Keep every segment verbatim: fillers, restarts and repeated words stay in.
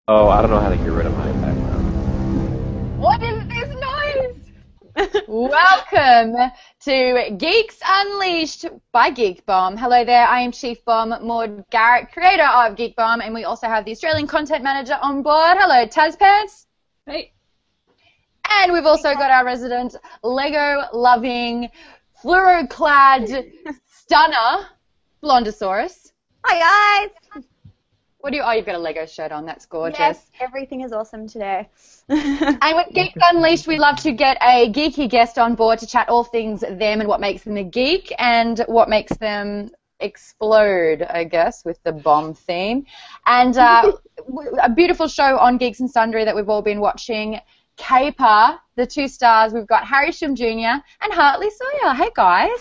Oh, I don't know how to get rid of my background. What is this noise? Welcome to Geeks Unleashed by Geek Bomb. Hello there, I am Chief Bomb Maud Garrett, creator of Geek Bomb, and we also have the Australian Content Manager on board. Hello, Taz Pants. Hey. And we've also got our resident Lego-loving, fluoro-clad stunner, Blondosaurus. Hi guys! What do you? Oh, you've got a Lego shirt on. That's gorgeous. Yes, everything is awesome today. And with Geeks Unleashed, we love to get a geeky guest on board to chat all things them and what makes them a geek and what makes them explode, I guess, with the bomb theme. And uh, a beautiful show on Geeks and Sundry that we've all been watching. Caper, the two stars. We've got Harry Shum Junior and Hartley Sawyer. Hey, guys.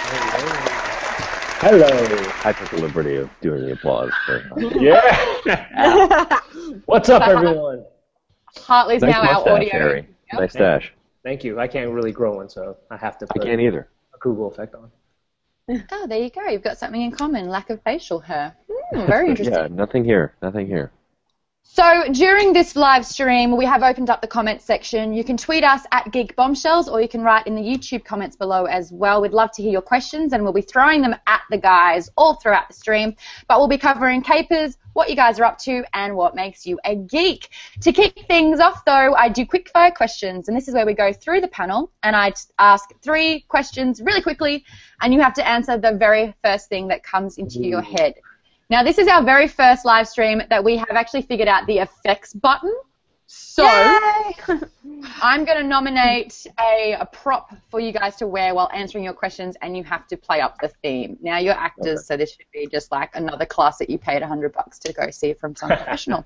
Hello. I took the liberty of doing the applause. For, Yeah. What's up, everyone? Hartley's nice now our mustache, audio. Harry. Yep. Nice stash. Thank you. I can't really grow one, so I have to I put can't either. a Google effect on. Oh, there you go. You've got something in common, lack of facial hair. Hmm, very interesting. Yeah, nothing here. Nothing here. So during this live stream, we have opened up the comments section. You can tweet us at Geek Bombshells, or you can write in the YouTube comments below as well. We'd love to hear your questions, and we'll be throwing them at the guys all throughout the stream. But we'll be covering capers, what you guys are up to, and what makes you a geek. To kick things off, though, I do quick fire questions, and this is where we go through the panel, and I ask three questions really quickly, and you have to answer the very first thing that comes into your head. Now, this is our very first live stream that we have actually figured out the effects button. So I'm going to nominate a, a prop for you guys to wear while answering your questions, and you have to play up the theme. Now, you're actors, okay. So this should be just like another class that you paid a hundred bucks to go see from some professional.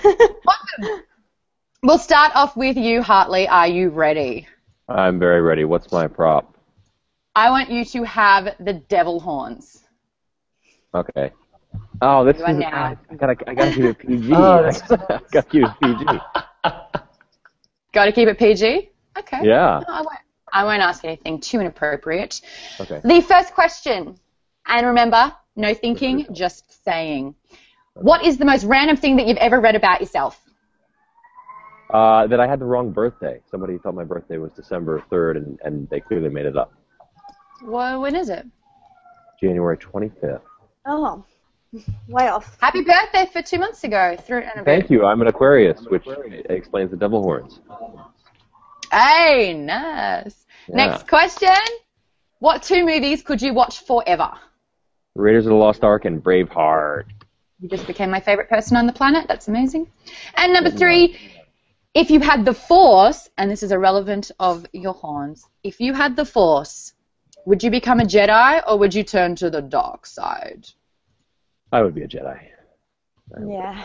We'll start off with you, Hartley. Are you ready? I'm very ready. What's my prop? I want you to have the devil horns. Okay. Oh, this is. Now. I gotta, I gotta keep it P G. Oh, I gotta keep it P G. Got to keep it P G? Okay. Yeah. No, I won't. I won't ask anything too inappropriate. Okay. The first question, and remember, no thinking, just saying. What is the most random thing that you've ever read about yourself? Uh, that I had the wrong birthday. Somebody thought my birthday was December third, and, and they clearly made it up. Well, when is it? January twenty-fifth. Oh, way off. Happy birthday for two months ago. Through an Thank you. I'm an Aquarius, which explains the devil horns. Hey, nice. Yeah. Next question. What two movies could you watch forever? Raiders of the Lost Ark and Braveheart. You just became my favorite person on the planet. That's amazing. And number three, if you had the Force, and this is irrelevant of your horns, if you had the Force, would you become a Jedi or would you turn to the dark side? I would be a Jedi. Yeah.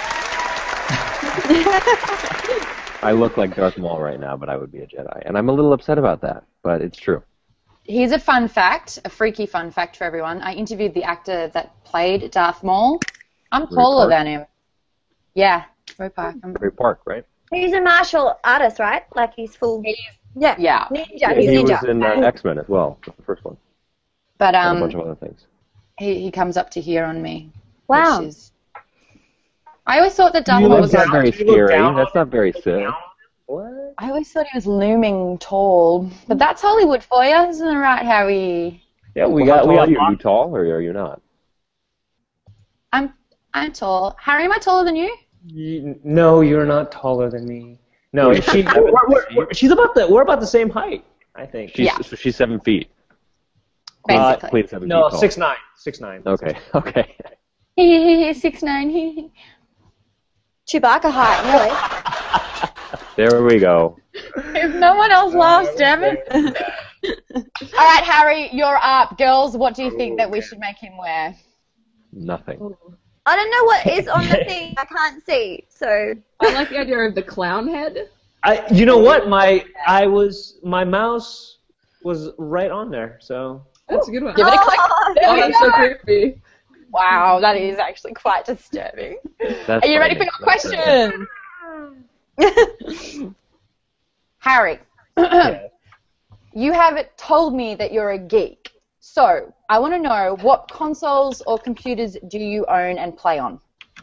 I look like Darth Maul right now, but I would be a Jedi. And I'm a little upset about that, but it's true. Here's a fun fact, a freaky fun fact for everyone. I interviewed the actor that played Darth Maul. I'm taller than him. Yeah, Ray Park. Ray Park, right? He's a martial artist, right? Like he's full. Yeah. Yeah. Ninja. Yeah, he's he ninja. was in uh, X-Men as well, the first one. But um, and a bunch of other things. He, he comes up to here on me. Wow. Which is... I always thought that Darth You Maul look was not very You look scary. down That's not very sick. What? I always thought he was looming tall. But that's Hollywood for you, isn't it right, Harry? Yeah, we Well, got. how We tall got are you. you? Are you tall or are you not? I'm tall. Harry, am I taller than you? You, no, you're not taller than me. No, Wait, she, seven we're, we're, feet? we're, she's about the. We're about the same height, I think. She's, Yeah. so she's seven feet. Basically. Please, seven No, feet tall. six nine, six nine. Okay. Okay. He, he, he, six nine. He, he. Chewbacca height, really. There we go. If no one else laughs, damn it. All right, Harry, you're up. Girls, what do you think that we should make him wear? Nothing. I don't know what is on the thing. I can't see, so. I like the idea of the clown head. I, you know what? My, I was, my mouse was right on there. So. That's a good one. Give it a click. Oh, There Oh, we that's go. so creepy. Wow, that is actually quite disturbing. That's Are you ready for frightening. your question? Harry, Yeah. you have told me that you're a geek. So I want to know, what consoles or computers do you own and play on?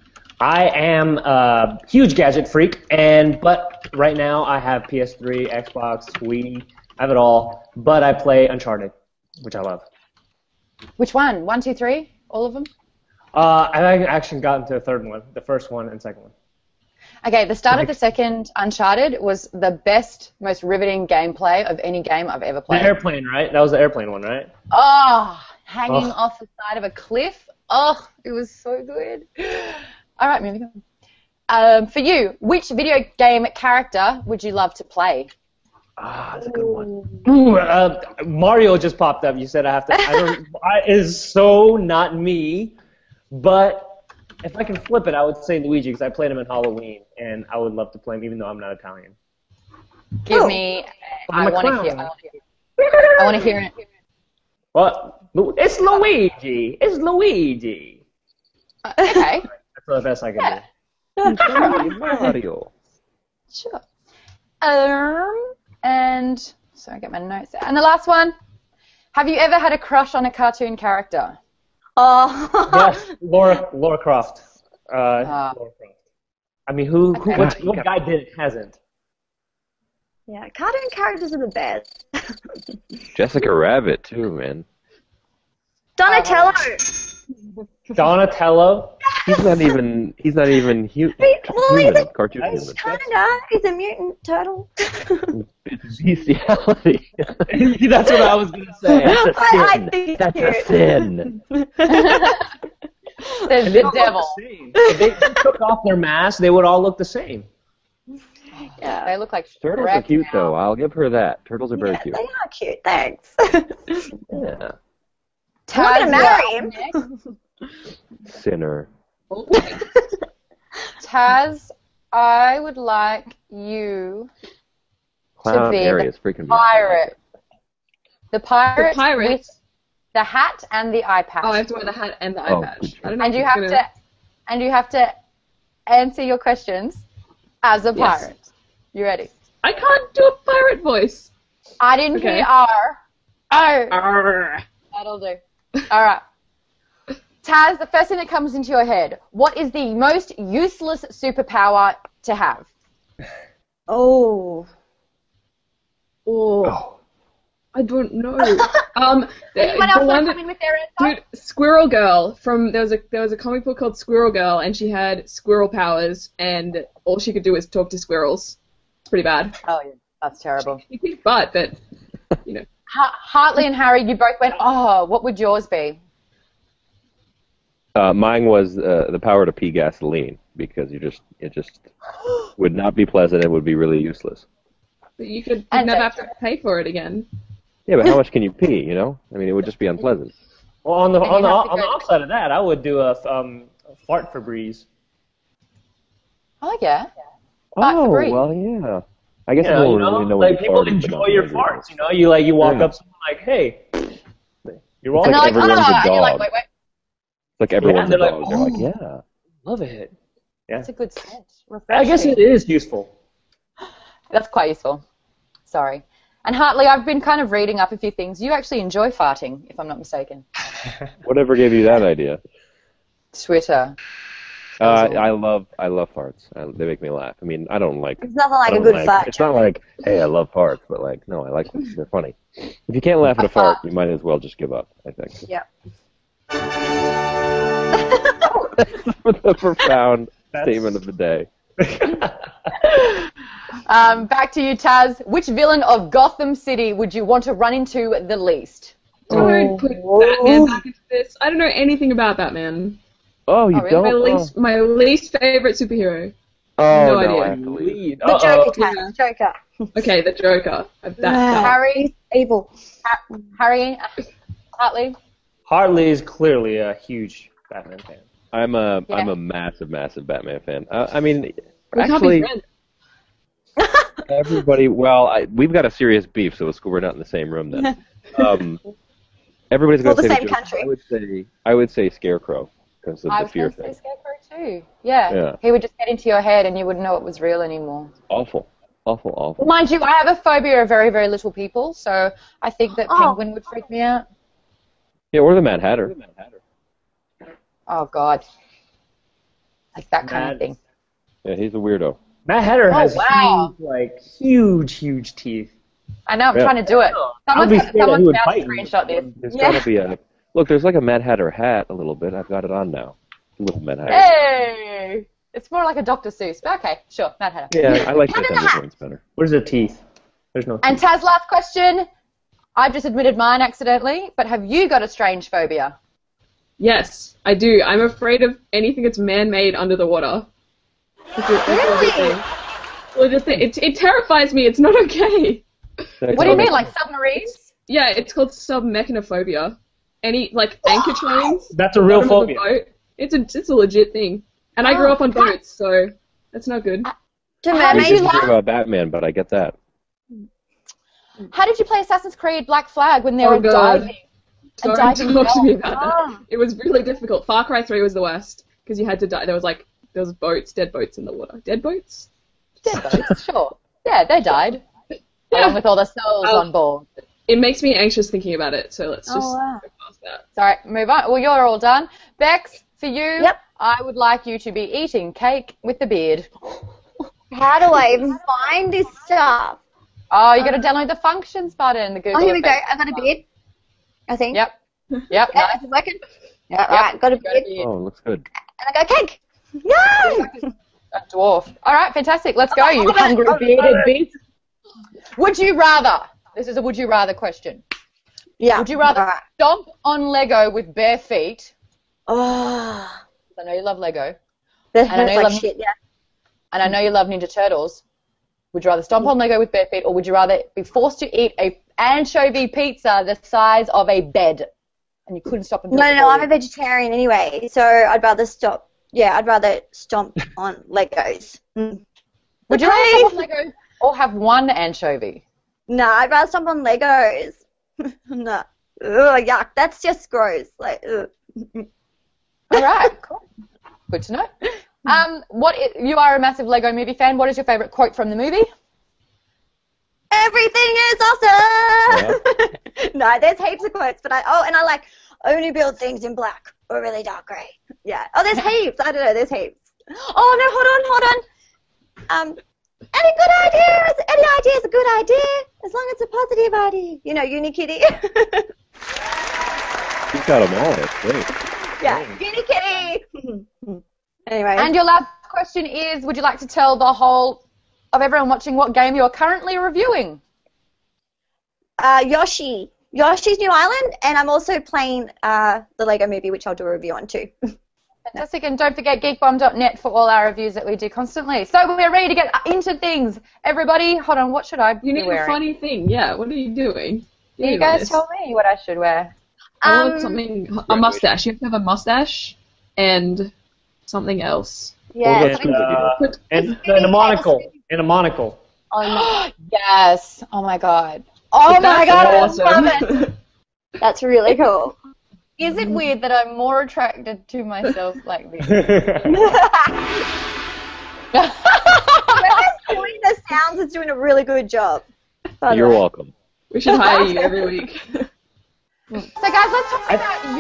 I am a huge gadget freak, and but right now I have P S three, Xbox, Wii, I have it all. But I play Uncharted, which I love. Which one? One, two, three? All of them? Uh, I haven't actually gotten to the third one, the first one and second one. Okay, the start of the second Uncharted was the best, most riveting gameplay of any game I've ever The played. airplane, right? That was the airplane one, right? Oh, hanging Oh. off the side of a cliff. Oh, it was so good. All right, moving on. Um, for you, which video game character would you love to play? Ah, that's a good one. Ooh, uh, Mario just popped up. You said I have to. I don't. I, it is so not me, but if I can flip it, I would say Luigi because I played him in Halloween, and I would love to play him even though I'm not Italian. Give Oh. me. I'm I a want to clown. hear. I want to hear it. Well, Lu- it's Luigi. It's Luigi. Uh, okay. That's the best I can Yeah. do. Mario. Sure. Um, and so I get my notes out. And the last one. Have you ever had a crush on a cartoon character? Oh. Yes, Laura Laura Croft. Uh, Ah. Laura Croft. I mean, who who Okay. what, what guy did it hasn't? Yeah, cartoon characters are the best. Jessica Rabbit too, man. Donatello. Donatello. He's not even. He's not even hu- He- well, he's human. a- Cartoon He's human. Kinda. He's a mutant turtle. It's bestiality. That's what I was gonna say. That's a I- I sin. think he's That's a cute. sin. There's the devil. If they took off their mask, they would all look the same. Yeah. They look like Turtles Shrek are cute now. though. I'll give her that. Turtles are very Yeah, cute. they are cute. Thanks. Yeah. I'm not gonna Taz, marry you're him. up next. Sinner. Taz, I would like you Clown be Mary the is freaking pirate. The pirate, The pirate? with the hat and the eye patch. Oh, I have to wear the hat and the eye Oh, patch. good I don't know and if you it's have gonna... to and you have to answer your questions as a Yes. pirate. You ready? I can't do a pirate voice. I didn't Okay. hear R. Oh, Arrgh. that'll do. All right. Taz, the first thing that comes into your head, what is the most useless superpower to have? Oh. Oh, Oh. I don't know. um, the, Anyone the else want one to that, come in with their answer? dude, Squirrel Girl from there was a there was a comic book called Squirrel Girl, and she had squirrel powers, and all she could do was talk to squirrels. It's pretty bad. Oh, yeah, that's terrible. You kick butt, but you know. Ha- Hartley and Harry, you both went, oh, what would yours be? Uh, mine was uh, the power to pee gasoline because you just it just would not be pleasant. It would be really useless. But you could you'd And never that's have to pay for it again. Yeah, but how much can you pee? You know, I mean, it would just be unpleasant. Well, on the And on you the have to on the go- offside of that, I would do a um a fart Febreze. Oh, yeah. Fart Oh, Febreze. well, yeah. I guess You I know, don't you know, really know like what people farting, but enjoy not your really. farts. You know, you like you walk Yeah. up to someone like, hey, you're It's And welcome. they're like, like everyone's oh, a and you're like, dog. wait, wait, It's like everyone's they're a like, dog. They're like, "Oh." yeah. Love it. Yeah, that's a good scent. I guess it is useful. That's quite useful. Sorry. And Hartley, I've been kind of reading up a few things. You actually enjoy farting, if I'm not mistaken. Whatever gave you that idea? Twitter. Uh, I love I love farts. I, they make me laugh. I mean, I don't like. It's nothing I like a don't good like- fart. It's not like, hey, I love farts, but like, no, I like them. They're funny. If you can't laugh at a fart, you might as well just give up. I think. Yeah. The profound That's- statement of the day. Um, back to you, Taz. Which villain of Gotham City would you want to run into the least? Don't put Batman back into this. I don't know anything about Batman. Oh, you Oh, really? don't? My Oh, least my least favorite superhero. oh no no, idea. I have to leave. The Uh-oh. Joker, Taz. Joker. Okay, the Joker. That, that. Harry, Evil. Ha- Harry, Hartley. Harley is clearly a huge Batman fan. I'm a Yeah. am a massive massive Batman fan. Uh, I mean, We can't actually, be friends. everybody. Well, I, we've got a serious beef, so it's cool we're not in the same room then. Um, everybody's going Well, to the say same Joker. country. I would say I would say Scarecrow because of I the was fear going to say thing. Scarecrow too. Yeah. Yeah. He would just get into your head and you wouldn't know it was real anymore. Awful, awful, awful. Mind you, I have a phobia of very, very little people, so I think that Oh. Penguin would freak me out. Yeah, or the Mad Hatter. Oh, God. like that kind Mad. of thing. Yeah, he's a weirdo. Matt Hatter Oh, has wow. huge, like huge, huge teeth. I know, I'm Yeah. trying to do it. I'd Someone's, be scared that he someone's would about to bite me. screenshot this. There's Yeah. gotta be a look. There's like a Mad Hatter hat a little bit. I've got it on now. Little Mad Hatter. Hey! It's more like a Doctor Seuss, but okay, sure, Mad Hatter. Yeah, I like Cat that in the kind of hat. voice better. Where's the teeth? There's no. And Taz, last question. I've just admitted mine accidentally, but have you got a strange phobia? Yes, I do. I'm afraid of anything that's man-made under the water. It's a, it's a legit Really? thing. Legit thing. It, it terrifies me. It's not okay. What do you mean, like submarines? Yeah, it's called submechanophobia. Any like anchor chains. That's a real bottom of the phobia. boat. It's a it's a legit thing. And I grew Oh, up on how- boats, so that's not good. Do How I did mermaids you didn't like- hear about Batman, but I get that. How did you play Assassin's Creed Black Flag when they Oh, were God. diving? Don't diving talk to me down. about that. It was really difficult. Far Cry three was the worst because you had to die. There was like there was boats, dead boats in the water. Dead boats? Dead boats, sure. Yeah, they died. Yeah. Along with all the souls Oh. on board. It makes me anxious thinking about it. So let's Oh, just wow. go past that. Sorry, move on. Well, you're all done. Bex, for you, Yep. I would like you to be eating cake with the beard. How do I even find this stuff? Oh, you got to download the functions button. The Google. Oh, here we go. Effects. I got a beard. I think. Yep. Yep. Yeah, Nice. this is working. Yeah, right. Got a Got a beard. beard. Oh, it looks good. And I got a cake. Yay! A dwarf. All right, fantastic. Let's go, you Oh, hungry oh, bearded oh. beast. Would you rather? This is a would you rather question. Yeah. Would you rather Alright. stomp on Lego with bare feet? Oh, I know you love Lego, that I know hurts you like love- shit. Yeah. and I know you love Ninja Turtles. Would you rather stomp on Lego with bare feet, or would you rather be forced to eat a anchovy pizza the size of a bed, and you couldn't stop and do No, it no, no. for I'm a you? vegetarian anyway, so I'd rather stop. Yeah, I'd rather stomp on Legos. Mm. Would you Okay. rather stomp on Lego or have one anchovy? No, I'd rather stomp on Legos. No. Ugh, yuck. That's just gross. Like, ugh. All right, cool. Good to know. Um, what i- you are a massive Lego Movie fan. What is your favorite quote from the movie? Everything is awesome. No, there's heaps of quotes, but I oh, and I like only build things in black or really dark grey. Yeah. Oh, there's heaps. I don't know. There's heaps. Oh no, hold on, hold on. Um, any good ideas? Any idea is a good idea as long as it's a positive idea. You know, Unikitty. You've got them all. That's great. Yeah, Unikitty. Anyway. And your last question is, would you like to tell the whole of everyone watching what game you're currently reviewing? Uh, Yoshi. Yoshi's New Island, and I'm also playing uh, the Lego Movie, which I'll do a review on too. Fantastic, and don't forget geek bomb dot net for all our reviews that we do constantly. So we're ready to get into things. Everybody, hold on, what should I You be need wearing? a funny thing. Yeah, what are you doing? You need guys this. tell me what I should wear. I want Um, something, a mustache. You have to have a mustache and something else. Yeah. We'll get, something- uh, Put- and, and a monocle. And a monocle. oh, no. Yes. Oh my god. Oh my That's god, awesome. I love it. That's really cool. Is it weird that I'm more attracted to myself like this? Whoever's doing the sounds is doing a really good job. by the You're way. welcome. We should hire you every week. So guys, let's talk about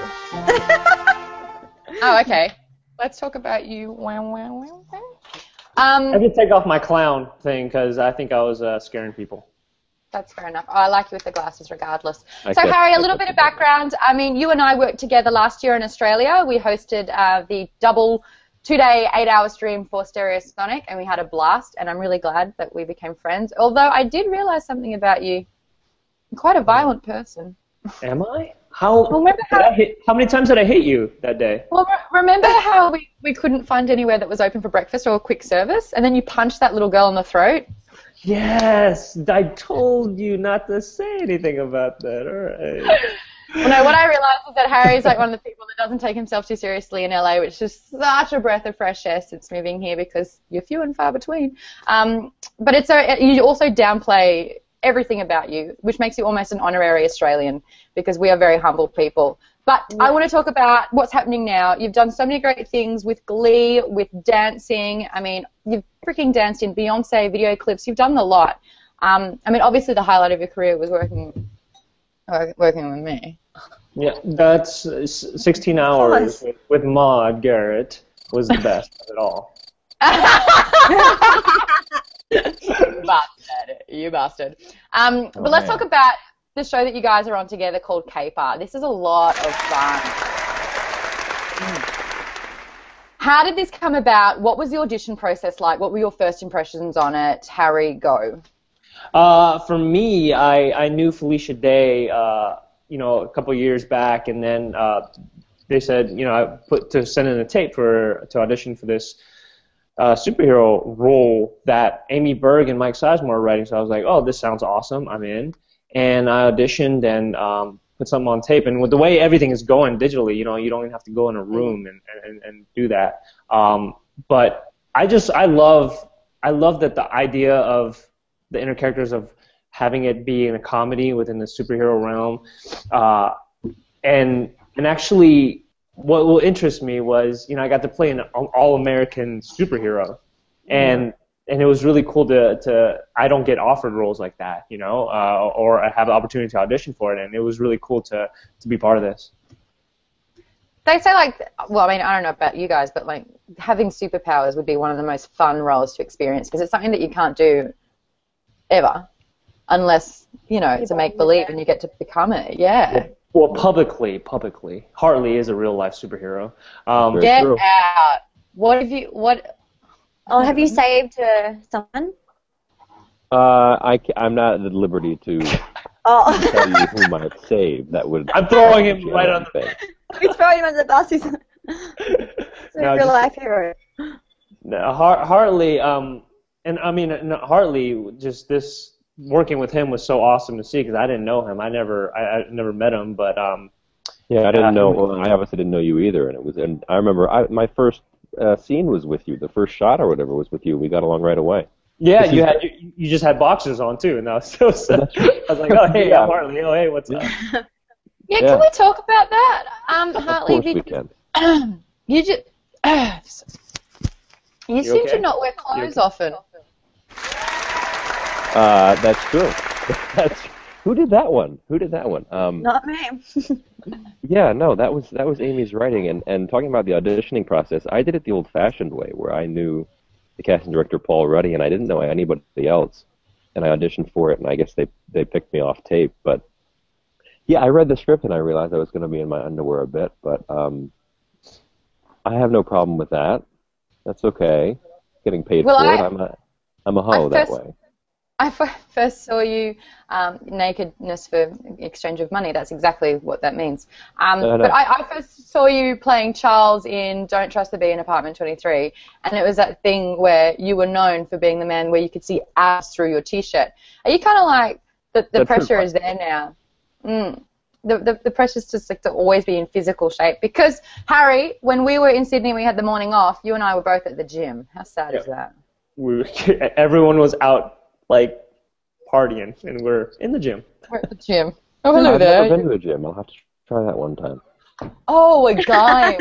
you. Oh, okay. Let's talk about you. Wow, wow, wow, wow. I Um, did take off my clown thing because I think I was uh, scaring people. that's fair enough. I like you with the glasses regardless. I So get- Harry, I a little get bit of that. background. I mean, you and I worked together last year in Australia. We hosted uh, the double two-day, eight-hour stream for Stereosonic, and we had a blast, and I'm really glad that we became friends. Although I did realize something about you. You're quite a violent person. Am I? How, Well, remember did how- I hit, how many times did I hit you that day? Well, re- remember how we, we couldn't find anywhere that was open for breakfast or quick service, and then you punched that little girl in the throat? Yes, I told you not to say anything about that. All right. Well, no, what I realized is that Harry's like one of the people that doesn't take himself too seriously in L A, which is such a breath of fresh air since moving here because you're few and far between. Um, but it's a, you also downplay everything about you, which makes you almost an honorary Australian because we are very humble people. But I want to talk about what's happening now. You've done so many great things with Glee, with dancing. I mean, you've freaking danced in Beyonce video clips. You've done a lot. Um, I mean, obviously the highlight of your career was working work- working with me. Yeah, that's uh, s- sixteen hours with, with Maud Garrett. was the best of it all. You bastard. You bastard. Um, Oh, but let's man. talk about the show that you guys are on together called Caper. This is a lot of fun. How did this come about? What was the audition process like? What were your first impressions on it? Harry, go. Uh, for me, I, I knew Felicia Day, uh, you know, a couple years back, and then uh, they said, you know, I put to send in a tape for to audition for this uh, superhero role that Amy Berg and Mike Sizemore are writing. So I was like, oh, this sounds awesome. I'm in. And I auditioned and um, put something on tape. And with the way everything is going digitally, you know, you don't even have to go in a room and, and, and do that. Um, but I just, I love, I love that the idea of the inner characters of having it be in a comedy within the superhero realm. Uh, and, and actually, what will interest me was, you know, I got to play an all-American superhero. And and it was really cool to, to I don't get offered roles like that, you know, uh, or I have the opportunity to audition for it, and it was really cool to, to be part of this. They say, like, well, I mean, I don't know about you guys, but, like, having superpowers would be one of the most fun roles to experience because it's something that you can't do ever unless, you know, it's a make-believe and you get to become it. Yeah. Well, publicly, publicly. Hartley is a real-life superhero. Um, Very Get true. out. What have you, what... Oh, have you saved uh, someone? Uh, I, ca- I'm not at the liberty to Oh, tell you whom I've saved. That would. I'm throwing him right on the thing. he's throwing him under the bus. He's a No, real just- life hero. No, Har- Hartley, um, and I mean, no, Hartley, just this, working with him was so awesome to see because I didn't know him. I never, I, I never met him, but um, Yeah, I Uh, didn't know. Well, I obviously didn't know you either, and it was. And I remember I, my first uh, scene was with you. The first shot or whatever was with you. We got along right away. yeah, This you is- had you, you just had boxers on too, and that was so sad. That's right. I was like, oh hey, Yeah. I'm Hartley. Oh hey, what's up? Yeah, Yeah. can we talk about that? Um, Of Hartley, course we because can. you just... you seem okay? to not wear clothes okay? often. Uh, that's true. That's who did that one? Who did that one? Um, Not me. Yeah, no, that was that was Amy's writing, and and talking about the auditioning process, I did it the old-fashioned way, where I knew the casting director Paul Ruddy, and I didn't know anybody else, and I auditioned for it, and I guess they they picked me off tape, but yeah, I read the script and I realized I was going to be in my underwear a bit, but um, I have no problem with that. That's okay. Getting paid Well, for I- it, I'm a I'm a hoe I that first- way. I f- first saw you um, nakedness for exchange of money. That's exactly what that means. Um, No, no. But I, I first saw you playing Charles in Don't Trust the Bee in Apartment twenty-three, and it was that thing where you were known for being the man where you could see abs through your T-shirt. Are you kind of like the, the That's pressure true. is there now? Mm. The, the the pressure's just like to always be in physical shape because Harry, when we were in Sydney, we had the morning off. You and I were both at the gym. How sad is that? We, everyone was out like partying, and we're in the gym. We're at the gym. Oh, hello I've there. never been to a gym. I'll have to try that one time. Oh, a guy.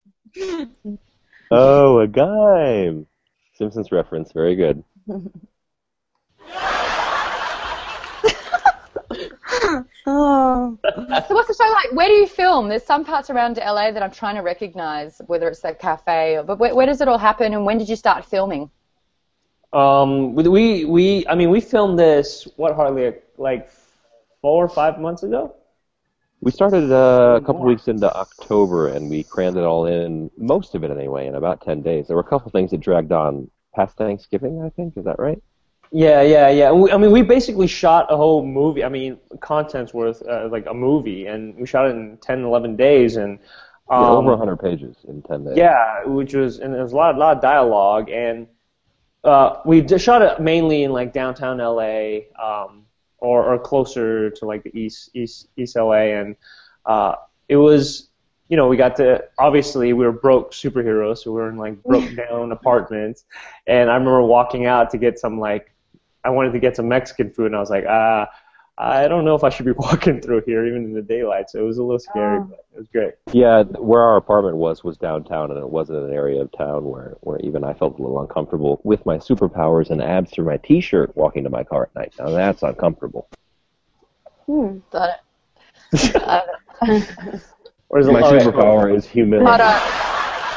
Oh, a guy. Simpsons reference. Very good. Oh. So what's the show like? Where do you film? There's some parts around L A that I'm trying to recognize, whether it's a cafe or, but where, where does it all happen, and when did you start filming? Um, we we I mean we filmed this what hardly like four or five months ago. We started uh, a couple weeks into October, and we crammed it all in, most of it anyway, in about ten days. There were a couple things that dragged on past Thanksgiving, I think. Is that right? Yeah, yeah, yeah. We, I mean, we basically shot a whole movie. I mean, content's worth uh, like a movie, and we shot it in ten, eleven days, and um, Yeah, over one hundred pages in ten days. yeah, which was and there was a lot, lot of dialogue, and uh, we just shot it mainly in like downtown L A, um, or or closer to like the east east east L A, and uh, it was. You know, we got to, obviously, we were broke superheroes, so we were in, like, broke-down apartments, and I remember walking out to get some, like, I wanted to get some Mexican food, and I was like, ah, I don't know if I should be walking through here, even in the daylight, so it was a little scary, Oh. but it was great. Yeah, where our apartment was was downtown, and it wasn't an area of town where, where even I felt a little uncomfortable with my superpowers and abs through my T-shirt walking to my car at night. Now that's uncomfortable. Hmm. Got it. Uh, Or is it My all right, superpower is humility. but, uh,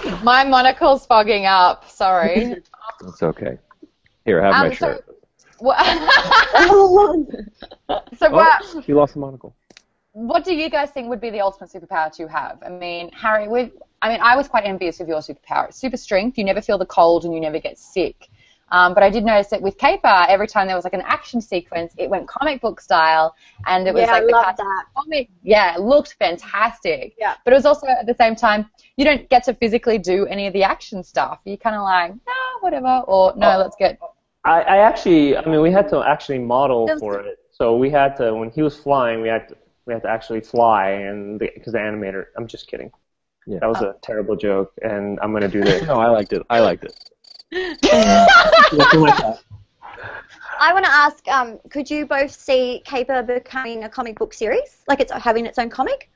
My monocle's fogging up. Sorry. It's okay. Here, have Um, my so- shirt. What, Oh, so what, Oh, she lost the monocle. what do you guys think would be the ultimate superpower to have? I mean, Harry, we I mean, I was quite envious of your superpower. It's super strength. You never feel the cold and you never get sick. Um, but I did notice that with Caper, every time there was like an action sequence, it went comic book style, and it was yeah, like I the love cartoon that. comic. Yeah, it looked fantastic. Yeah. But it was also at the same time, you don't get to physically do any of the action stuff. You kind of like, no, whatever, or no, let's get. I, I actually, I mean, we had to actually model That was- for it. So we had to, when he was flying, we had to, we had to actually fly, and because the, the animator. I'm just kidding. Yeah. That was a terrible joke, and I'm gonna do this. No, I liked it. I liked it. I want to ask, um, could you both see Caper becoming a comic book series? Like it's having its own comic?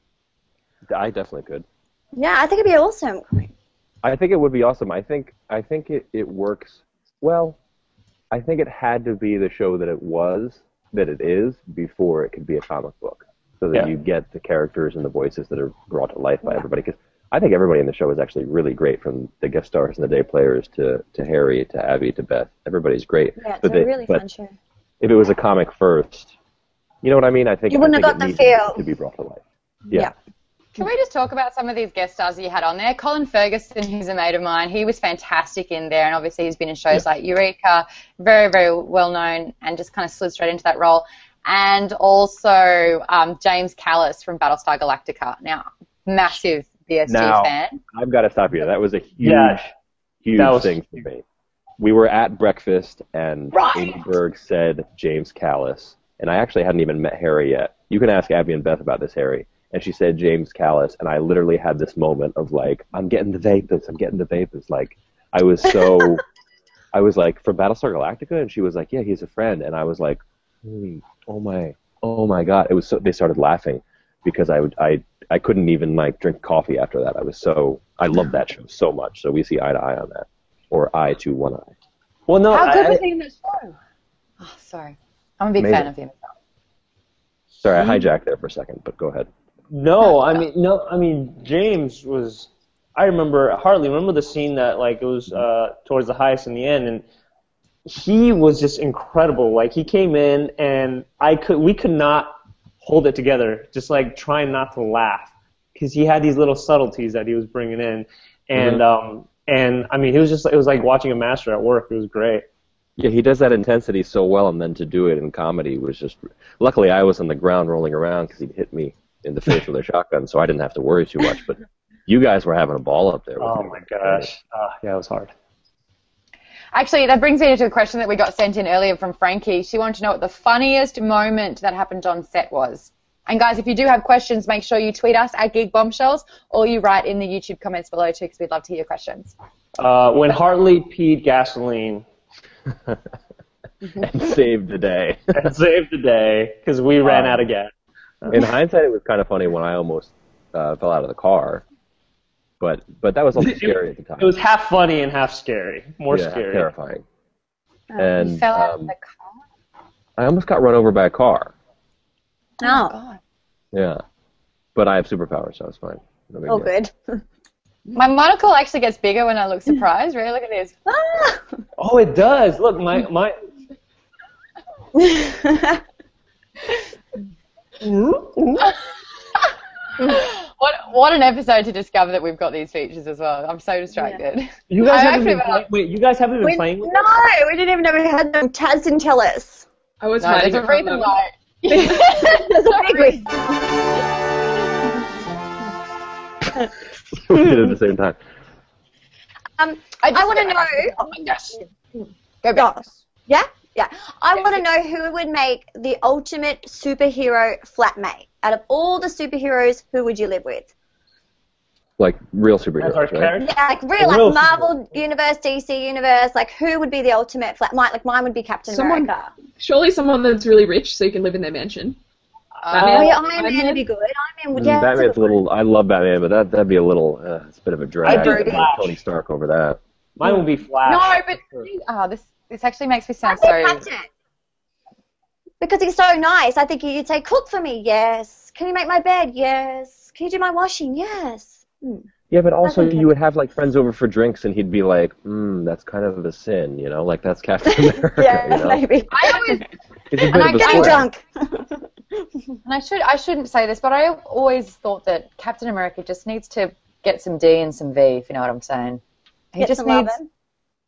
I definitely could. Yeah, I think it'd be awesome. I think it would be awesome. I think I think it, it works well. I think it had to be the show that it was, that it is, before it could be a comic book, so that Yeah. you get the characters and the voices that are brought to life by everybody. Because I think everybody in the show is actually really great, from the guest stars and the day players to, to Harry to Abby to Beth. Everybody's great. Yeah, it's but a they- really but fun show. if it was a comic first, you know what I mean? I think You wouldn't I have think got it the needed feel. to be brought to life. Yeah. Yeah. Can we just talk about some of these guest stars that you had on there? Colin Ferguson, who's a mate of mine, he was fantastic in there, and obviously he's been in shows like Eureka, very, very well known, and just kind of slid straight into that role. And also um, James Callis from Battlestar Galactica. Now, massive B S G Now, fan. I've got to stop you. That was a huge, Yeah. huge That was thing for me. We were at breakfast, and Right. Amy Berg said James Callis, and I actually hadn't even met Harry yet. You can ask Abby and Beth about this, Harry. And she said James Callis, and I literally had this moment of like, I'm getting the vapors, I'm getting the vapors. Like, I was so, I was like, from Battlestar Galactica, and she was like, yeah, he's a friend, and I was like, holy, oh my, oh my God. It was so, they started laughing because I would, I, I couldn't even like drink coffee after that. I was so, I loved that show so much. So we see eye to eye on that, or eye to one eye. Well, no, How I, good I- was he in the show? Oh, sorry. I'm a big Amazing. fan of him. Sorry, I hijacked there for a second, but go ahead. No, I mean no, I mean James was. I remember Hartley. Remember the scene that like it was uh, towards the highest in the end, and he was just incredible. Like he came in, and I could we could not hold it together, just like trying not to laugh, because he had these little subtleties that he was bringing in, and um and I mean he was just it was like watching a master at work. It was great. Yeah, he does that intensity so well, and then to do it in comedy was just. Luckily, I was on the ground rolling around because he'd hit me in the face with a shotgun, so I didn't have to worry too much. But you guys were having a ball up there. With Oh him. my gosh, uh, yeah, it was hard. Actually, that brings me to a question that we got sent in earlier from Frankie. She wanted to know what the funniest moment that happened on set was. And guys, if you do have questions, make sure you tweet us at Geek Bombshells, or you write in the YouTube comments below too, because we'd love to hear your questions. Uh, when Hartley peed gasoline And saved the day. and saved the day because we ran Um, out of gas. In hindsight, it was kind of funny when I almost uh, fell out of the car, but but that was also scary at the time. It was half funny and half scary. More yeah, scary. terrifying. you And fell out of um, the car? I almost got run over by a car. No. God. Yeah, but I have superpowers, so it's fine. No big Oh, deal. good. My monocle actually gets bigger when I look surprised. Really, look at this. Ah. Oh, it does. Look, my my. What what an episode to discover that we've got these features as well. I'm so distracted. You guys I haven't been actually- play- wait. You guys haven't been We- playing with no, this? we didn't even know we had them. Taz didn't tell us. I was No, hiding there's a it from reason them. why. There's a big reason. We did it at the same time. Um, I, I want to know. Oh my gosh. Go back. Yeah, yeah. I want to know who would make the ultimate superhero flatmate. Out of all the superheroes, who would you live with? Like real As our superheroes, right? character? Yeah, like real, Real like Marvel Universe, D C Universe. Like, who would be the ultimate flat? Mine, like mine would be Captain Someone- America. Surely someone that's really rich so you can live in their mansion. Oh Batman? yeah, Iron Man Batman? would be good. Iron Man would. Mm, Yeah, that's a Batman's a good one. little. I love Batman, but that that'd be a little. Uh, it's a bit of a drag. I'd do to Flash. Tony Stark over that. Mine would be Flash. No, but oh, this this actually makes me sound I'd so. say Captain. Because he's so nice. I think you'd say, cook for me, yes. Can you make my bed? Yes. Can you do my washing? Yes. Hmm. Yeah, but also Doesn't you would have like friends over for drinks, and he'd be like, "Hmm, that's kind of a sin," you know, like that's Captain America. Yeah, you know? maybe. I always, He's a bit And I of a get Getting sweat. drunk. and I should, I shouldn't say this, but I always thought that Captain America just needs to get some D and some V, if you know what I'm saying. He Get just some needs, lovin'.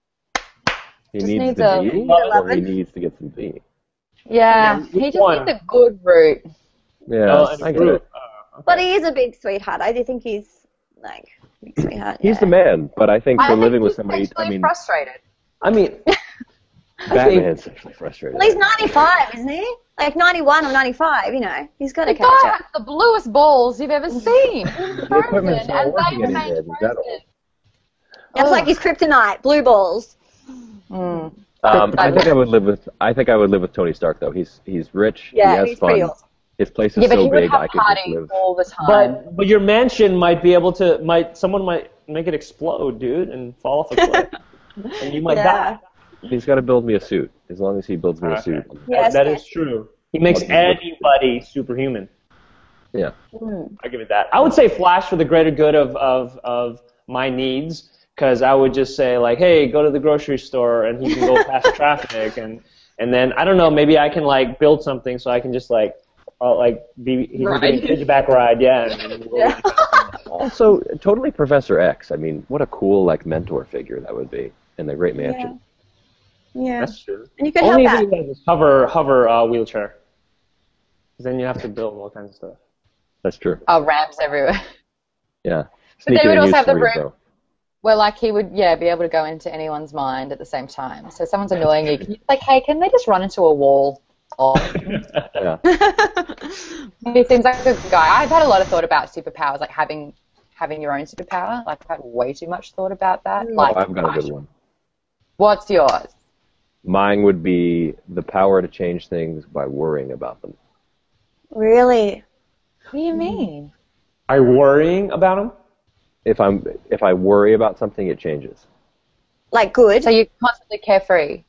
He Just needs needs the a- D, Need a or he lovin'. needs to get some D. yeah, Yeah, he which just one? needs a good route. Yeah, Oh, and I get Groot. it. Uh, But he is a big sweetheart. I do think he's like big sweetheart. He's yeah. the man, but I think I for think living with he's somebody, sexually I mean, frustrated. I mean, Batman's sexually frustrated. Well, he's ninety-five, isn't he? Like ninety-one or ninety-five, you know. He's got to The catch guy up. has the bluest balls you've ever seen. The equipment's Frozen, not and working they anymore. remain Is that all? frozen. That's like his kryptonite, blue balls. Mm. Um, I think I would live with. I think I would live with Tony Stark, though. He's he's rich. Yeah, he has he's fun. pretty awesome. His place is Yeah, but so he would big. have I could just parties live. all the time. but but your mansion might be able to might someone might make it explode, dude, and fall off a cliff, and you might Yeah. die. He's got to build me a suit. As long as he builds me a Okay. suit. Yes, that, that yes. is true. He makes What do you- anybody superhuman. Yeah. I give it that. I would say Flash for the greater good of of, of my needs, because I would just say like, hey, go to the grocery store, and he can go past traffic, and and then I don't know, maybe I can like build something so I can just like uh, like be he can Ride. get a pitchback ride, yeah. And, and we'll- Yeah. Also, totally Professor X. I mean, what a cool like mentor figure that would be in the Great Mansion. Yeah. That's true. And you could Only help if that. he has this hover hover uh, wheelchair. 'Cause then you have to build all kinds of stuff. That's true. Oh, ramps everywhere. Yeah. But they Sneaking would in also use have the for you, room- though. Where like he would, yeah, be able to go into anyone's mind at the same time. So if someone's annoying you, can you like, hey, can they just run into a wall? Oh. Yeah. He seems like a good guy. I've had a lot of thought about superpowers, like having having your own superpower. Like I've had way too much thought about that. Like, Oh, I've got a good one. what's yours? Mine would be the power to change things by worrying about them. Really? What do you mean? Are you worrying about him? If I'm if I worry about something, it changes. Like good? So you're constantly carefree.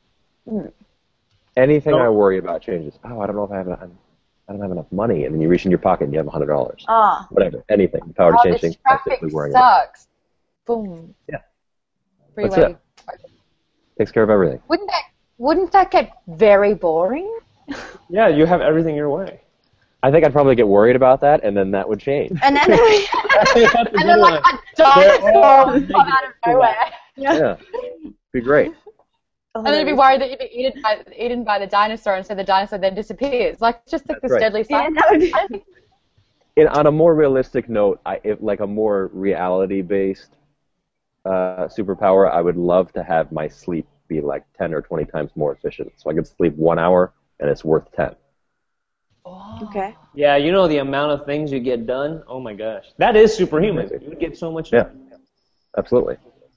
Anything No. I worry about changes. Oh, I don't know if I have a, I don't have enough money, and then you reach in your pocket and you have a hundred dollars. Oh. Whatever, anything. The power to Oh, change this things. I'm traffic simply worrying about. sucks. Boom. Yeah. Freeway. That's it. Takes care of everything. Wouldn't that wouldn't that get very boring? Yeah, you have everything your way. I think I'd probably get worried about that, and then that would change. And then That's a And then good like one. a dinosaur all would come out of nowhere. Yeah, be great. Oh, And then you'd be worried that you'd be eaten by, eaten by the dinosaur, and so the dinosaur then disappears. Like, just like That's this right. deadly Yeah, cycle. that would be... I don't think In, on a more realistic note, I, if like a more reality-based uh, superpower, I would love to have my sleep be like ten or twenty times more efficient. So I could sleep one hour, and it's worth ten. Okay. Yeah, you know the amount of things you get done? Oh my gosh. That is superhuman. Amazing. You would get so much Yeah, done. absolutely.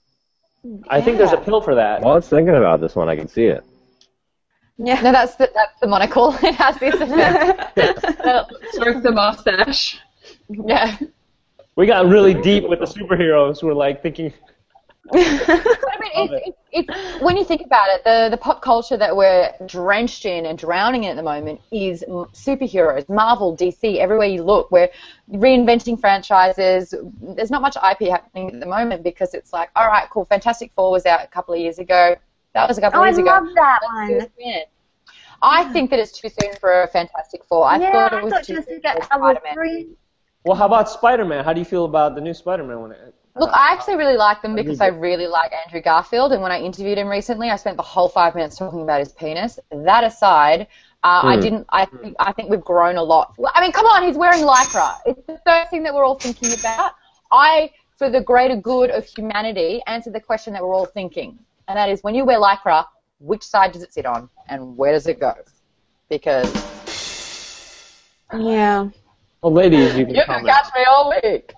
I think there's a pill for that. While I was thinking about this one, I can see it. Yeah. No, that's the, that's the monocle. It has this effect. Stroke the mustache. Yeah. We got really deep with the superheroes who were like thinking, I mean, it's, it's, it's, when you think about it, the, the pop culture that we're drenched in and drowning in at the moment is m- superheroes, Marvel, D C, everywhere you look. We're reinventing franchises. There's not much I P happening at the moment because it's like, all right, cool, Fantastic Four was out a couple of years ago. That was a couple Oh, of I years ago. love that Let's do one. it again. I think that it's too soon for a Fantastic Four. I yeah, thought it I was thought too she was soon going to for get number Spider-Man. three. well, how about Spider-Man? How do you feel about the new Spider-Man one? Look, I actually really like them because I really like Andrew Garfield, and when I interviewed him recently, I spent the whole five minutes talking about his penis. That aside, uh, I Hmm. didn't. I think I think we've grown a lot. Well, I mean, come on, he's wearing lycra. It's the first thing that we're all thinking about. I, for the greater good of humanity, answered the question that we're all thinking, and that is, when you wear lycra, which side does it sit on, and where does it go? Because Yeah. Well, ladies, you can you can comment. catch me all week.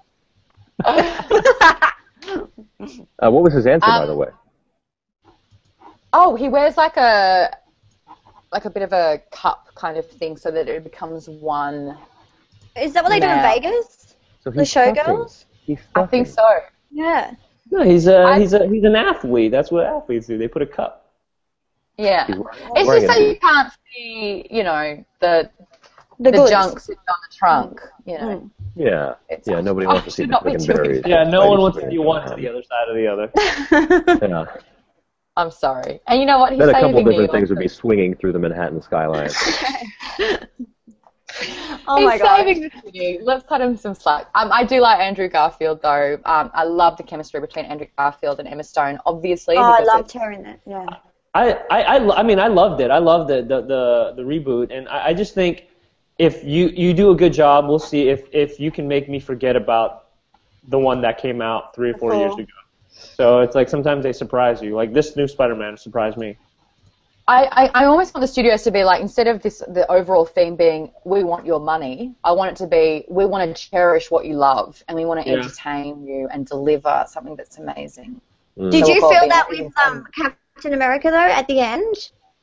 Uh, what was his answer, by Um, the way? Oh, he wears like a like a bit of a cup kind of thing so that it becomes one. Is that what they do in Now. Vegas? So the he's showgirls? stuffing. He's I think stuffing. so. Yeah. No, he's a I- he's a he's an athlete. That's what athletes do. They put a cup. Yeah. He's wearing- It's wearing just it. so you can't see, you know, the The, the goods. junk sitting on the trunk, you know. Mm. Yeah, It's- yeah. Nobody I wants to see should the not be fucking doing berries. that. Yeah, no Spidey one wants to swinging be one to around. the other side of the other. Yeah. I'm sorry. And you know what? He's Then a couple saving different me. things would be swinging through the Manhattan skyline. Oh He's my god. saving the city. Let's cut him some slack. Um, I do like Andrew Garfield, though. Um, I love the chemistry between Andrew Garfield and Emma Stone, obviously. Oh, I because loved it's- her in it. Yeah. I, I, I, lo- I mean, I loved it. I loved the, the, the, the reboot, and I, I just think if you, you do a good job, we'll see if, if you can make me forget about the one that came out three or four years Before. ago. So it's like sometimes they surprise you. Like this new Spider-Man surprised me. I, I, I almost want the studios to be like, instead of this, the overall theme being, we want your money, I want it to be, we want to cherish what you love, and we want to Yeah. entertain you and deliver something that's amazing. Mm. Did So you we'll call feel it that the with um, Captain America though at the end?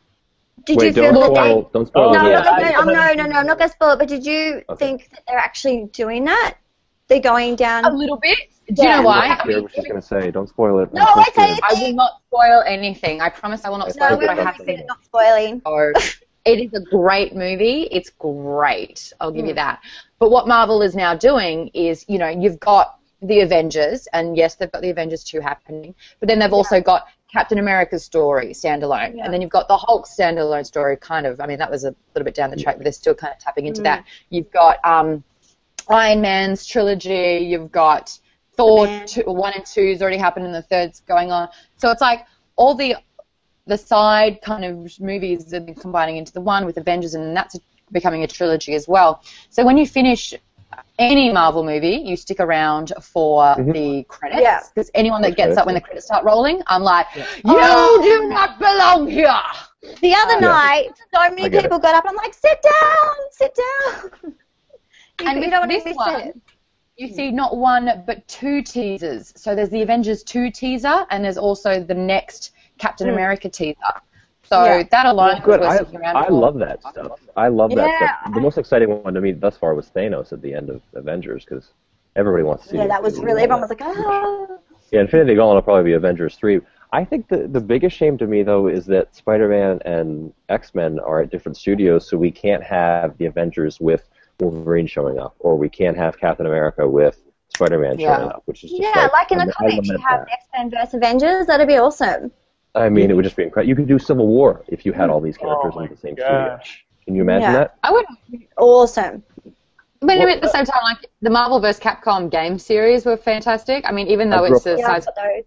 Did Wait, you feel don't that spoil, they? don't spoil Oh, No, the I'm yeah, not ending. gonna, I- I'm, no, no, no, I'm not gonna spoil it. But did you Okay. think that they're actually doing that? They're going down. A little bit. Do you Yeah. know why? I I hear mean, what she's gonna say. Don't spoil it. No, I'm so I say scared. it. I will not spoil anything. I promise I will not No, spoil No, what we're I have really seen. not spoiling. So it is a great movie. It's great. I'll give you that. But what Marvel is now doing is, you know, you've got the Avengers, and yes, they've got the Avengers two happening, but then they've also got Captain America's story standalone, Yeah. and then you've got the Hulk standalone story, kind of. I mean, that was a little bit down the track, but they're still kind of tapping into that. You've got um, Iron Man's trilogy. You've got Thor Man. two, one and two's already happened, and the third's going on. So it's like all the the side kind of movies have been combining into the one with Avengers, and that's becoming a trilogy as well. So when you finish any Marvel movie, you stick around for Mhm. the credits. Yeah. Because anyone that Post gets credits, up when yeah. the credits start rolling, I'm like, you Oh. do not belong here. The other Yeah. night, so many I get people got up. I'm like, sit down, sit down. You, And you with don't want this to miss one, it. you see not one but two teasers. So there's the Avengers two teaser, and there's also the next Captain Mm. America teaser. So Yeah. that alone is Good. worth I, sticking around I for. love that stuff. I love that Yeah, stuff. The most exciting one to me thus far was Thanos at the end of Avengers because everybody wants to see. Yeah, it. that was really. Everyone was like, ah. Yeah, Infinity Gauntlet will probably be Avengers three. I think the the biggest shame to me though is that Spider-Man and X-Men are at different studios, so we can't have the Avengers with Wolverine showing up, or we can't have Captain America with Spider-Man Yeah. showing up, which is just Yeah, like in I- the I comics, you lament have that. X-Men versus Avengers. That'd be awesome. I mean, it would just be incredible. You could do Civil War if you had all these characters Oh in the same my studio. gosh. Can you imagine Yeah. that? I wouldn't. Awesome. But Well, at the same time, like the Marvel versus. Capcom game series were fantastic. I mean, even though I grew it's up- a Yeah, size, I've got those.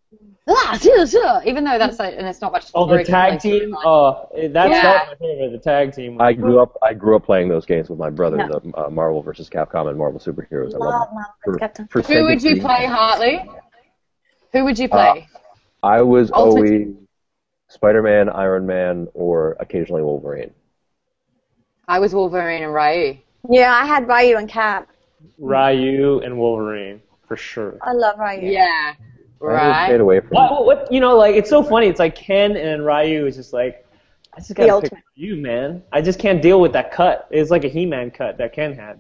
ah, sure, sure. Even though that's like, and it's not much. Oh, the story, tag like, team. like- Oh, that's Yeah. that was my favorite. The tag team. I grew up. I grew up playing those games with my brother, No. the uh, Marvel versus Capcom and Marvel Superheroes. I love Love them. Marvel For- versus. Captain. for Who would Sega you three, play, Hartley? Who would you Uh, play? I was Ultimate- always Spider-Man, Iron Man, or occasionally Wolverine. I was Wolverine and Ryu. Yeah, I had Ryu and Cap. Ryu and Wolverine for sure. I love Ryu. Yeah. I would Right. stayed away from. What, what, what? You know, like it's so funny. It's like Ken and Ryu is just like, I just gotta pick ultimate. you, man. I just can't deal with that cut. It's like a He-Man cut that Ken had.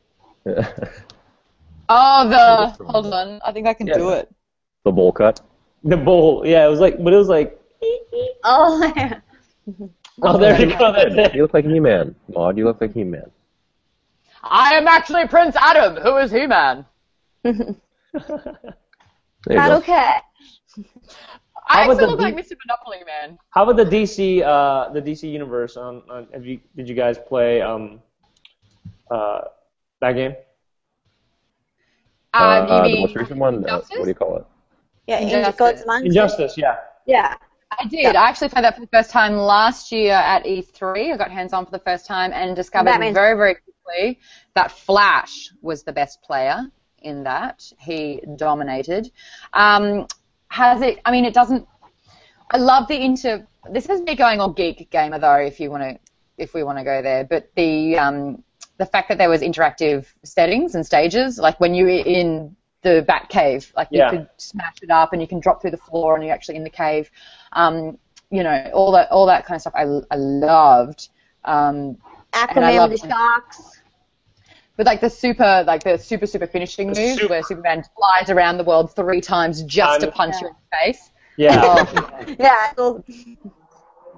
Oh, the hold on. I think I can Yeah. do it. the bowl cut. The bowl, yeah, it was like, but it was like, Oh, yeah. oh, there you go. That's it. You look like He-Man, Maud. You look like He-Man. I am actually Prince Adam, who is He-Man. There you I go. don't care. I How about actually the look D- like Mister Monopoly Man. How about the D C, uh, the D C universe? On, on have you did you guys play um, uh, that game? Um, Uh, you the mean most recent one. Uh, Injustice? what do you call it? Yeah, Injustice. Injustice. Gods Amongst Us. Injustice, yeah. Yeah. I did. I actually played that for the first time last year at E three. I got hands-on for the first time and discovered Batman. very, very quickly that Flash was the best player in that. He dominated. Um, has it? I mean, it doesn't. I love the inter. This is me going all geek gamer though, if you want to, if we want to go there. But the um, the fact that there was interactive settings and stages, like when you were in the Batcave, like you Yeah. could smash it up and you can drop through the floor and you're actually in the cave. Um, you know, all that all that kind of stuff I, I loved. Um, And I Aquaman love with the them. sharks. but like the super, like the super, super finishing The moves super- where Superman flies around the world three times just to Um, punch you in the face. Yeah. Oh, Yeah. Well,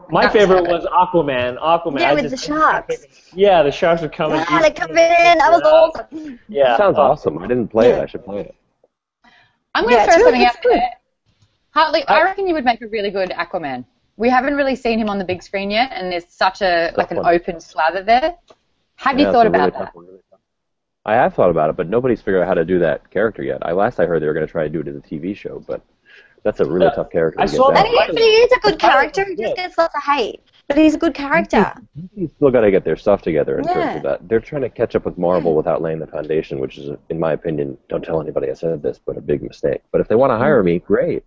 My That's favorite good. was Aquaman. Aquaman. Yeah, I with just- the sharks. Yeah, the sharks are coming. Yeah, they come in. That was awesome. Yeah. Sounds Oh, awesome. I didn't play it. I should play it. I'm going to Yeah, throw it's something really out good. there. Hartley, I I- reckon you would make a really good Aquaman. We haven't really seen him on the big screen yet, and there's such a like an one. open slather there. Have Yeah, you thought it's a really about that? tough one, really tough. I have thought about it, but nobody's figured out how to do that character yet. I last I heard they were going to try to do it as a T V show, but that's a really Yeah. tough character I to get saw down. And he, but he is a good character. He Yeah. just gets lots of hate. But he's a good character. He's still got to get their stuff together in Yeah. terms of that. They're trying to catch up with Marvel without laying the foundation, which is, in my opinion, don't tell anybody I said this, but a big mistake. But if they want to hire me, great.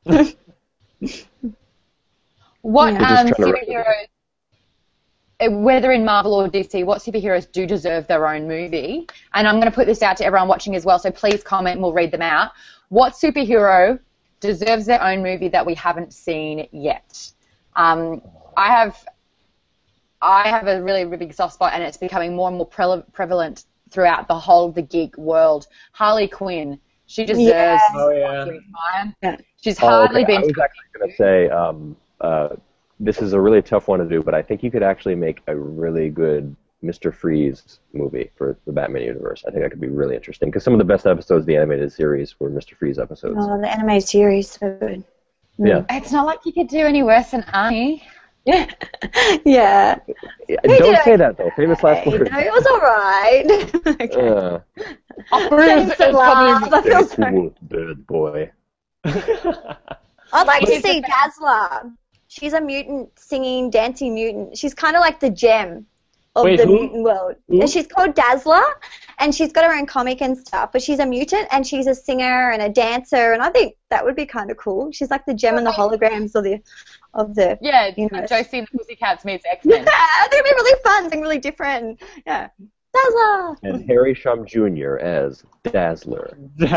What Yeah. They're just um, trying to superheroes, uh, whether in Marvel or D C, what superheroes do deserve their own movie? And I'm going to put this out to everyone watching as well, so please comment and we'll read them out. What superhero deserves their own movie that we haven't seen yet? Um, I have I have a really, really big soft spot, and it's becoming more and more pre- prevalent throughout the whole of the geek world. Harley Quinn. She deserves Yeah. Oh, yeah. screen time. Yeah. She's Oh, hardly okay. I been... was actually going to say um, uh, this is a really tough one to do, but I think you could actually make a really good Mister Freeze movie for the Batman universe. I think that could be really interesting because some of the best episodes of the animated series were Mister Freeze episodes. Oh, the animated series, so good. Yeah. It's not like you could do any worse than Arnie. Yeah. yeah. Yeah, did Don't it. say that though. Famous last No, words. it was alright. Okay. Uh, Thanks a lot. I feel sorry. Deadpool, dead boy. I'd like to see Dazzler. She's a mutant singing, dancing mutant. She's kind of like the gem of Wait, the who? mutant world. Who? And she's called Dazzler, and she's got her own comic and stuff, but she's a mutant, and she's a singer and a dancer, and I think that would be kind of cool. She's like the gem and the holograms of the... Of the Yeah, it's universe. Josie and the Pussycats meets X-Men. Yeah, I think it'd be really fun, something really different. Yeah. Dazzler! And Harry Shum Junior as Dazzler.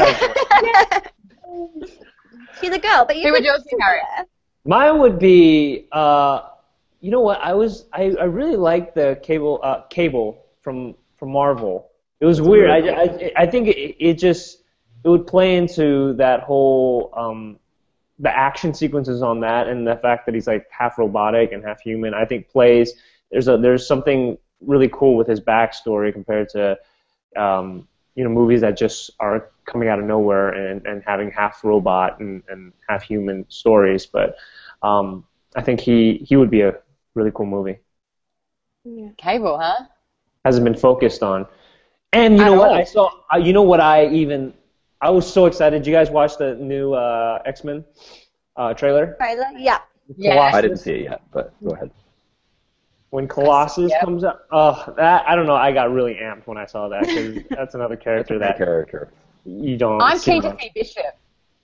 She's a girl, but you Who would could yours be, Harry? Mine would be, uh, you know what? I was, I, I really liked the cable, uh, cable from from Marvel. It was weird. I, I, I think it, it just it would play into that whole um, the action sequences on that, and the fact that he's like half robotic and half human. I think plays there's a there's something really cool with his backstory compared to um, you know movies that just are coming out of nowhere and, and having half robot and, and half human stories. But um, I think he he would be a really cool movie. Cable, huh? Hasn't been focused on. And you At know what? all. I saw. Uh, you know what? I even. I was so excited. Did you guys watch the new uh, X-Men uh, trailer? Trailer? Yeah. Yeah. Colossus. I didn't see it yet, but go ahead. When Colossus Yep. comes up, oh, that I don't know. I got really amped when I saw that because that's another character That that character. you don't. I'm see keen to much. see Bishop.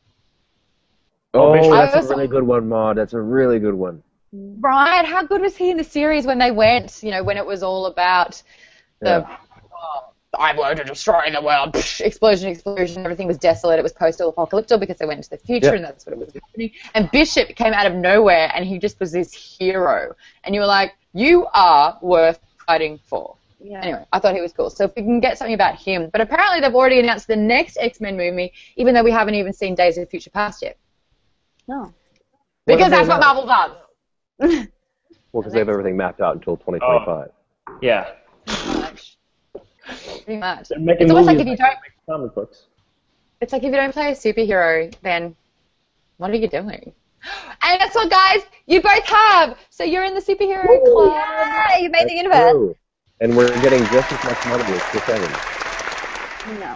Oh, Bishop. that's I was- a really good one, Maud. That's a really good one. Right, how good was he in the series when they went, you know, when it was all about the, Yeah. oh, I'm going to destroy the world, psh, explosion, explosion, everything was desolate, it was post-apocalyptic because they went into the future Yeah. and that's what it was happening. And Bishop came out of nowhere and he just was this hero. And you were like, you are worth fighting for. Yeah. Anyway, I thought he was cool. So if we can get something about him. But apparently they've already announced the next X-Men movie, even though we haven't even seen Days of Future Past yet. No. Because have they that's what announced? Marvel does. Well, because they have everything mapped out until twenty twenty-five. Yeah. Pretty much. Pretty much. They're making It's almost like movies if you don't. make comic books. It's like if you don't play a superhero, then what are you doing? And that's what, guys, you both have. So you're in the superhero club. Yeah, you made the That's universe. true. And we're getting just as much money as Chris Evans. No.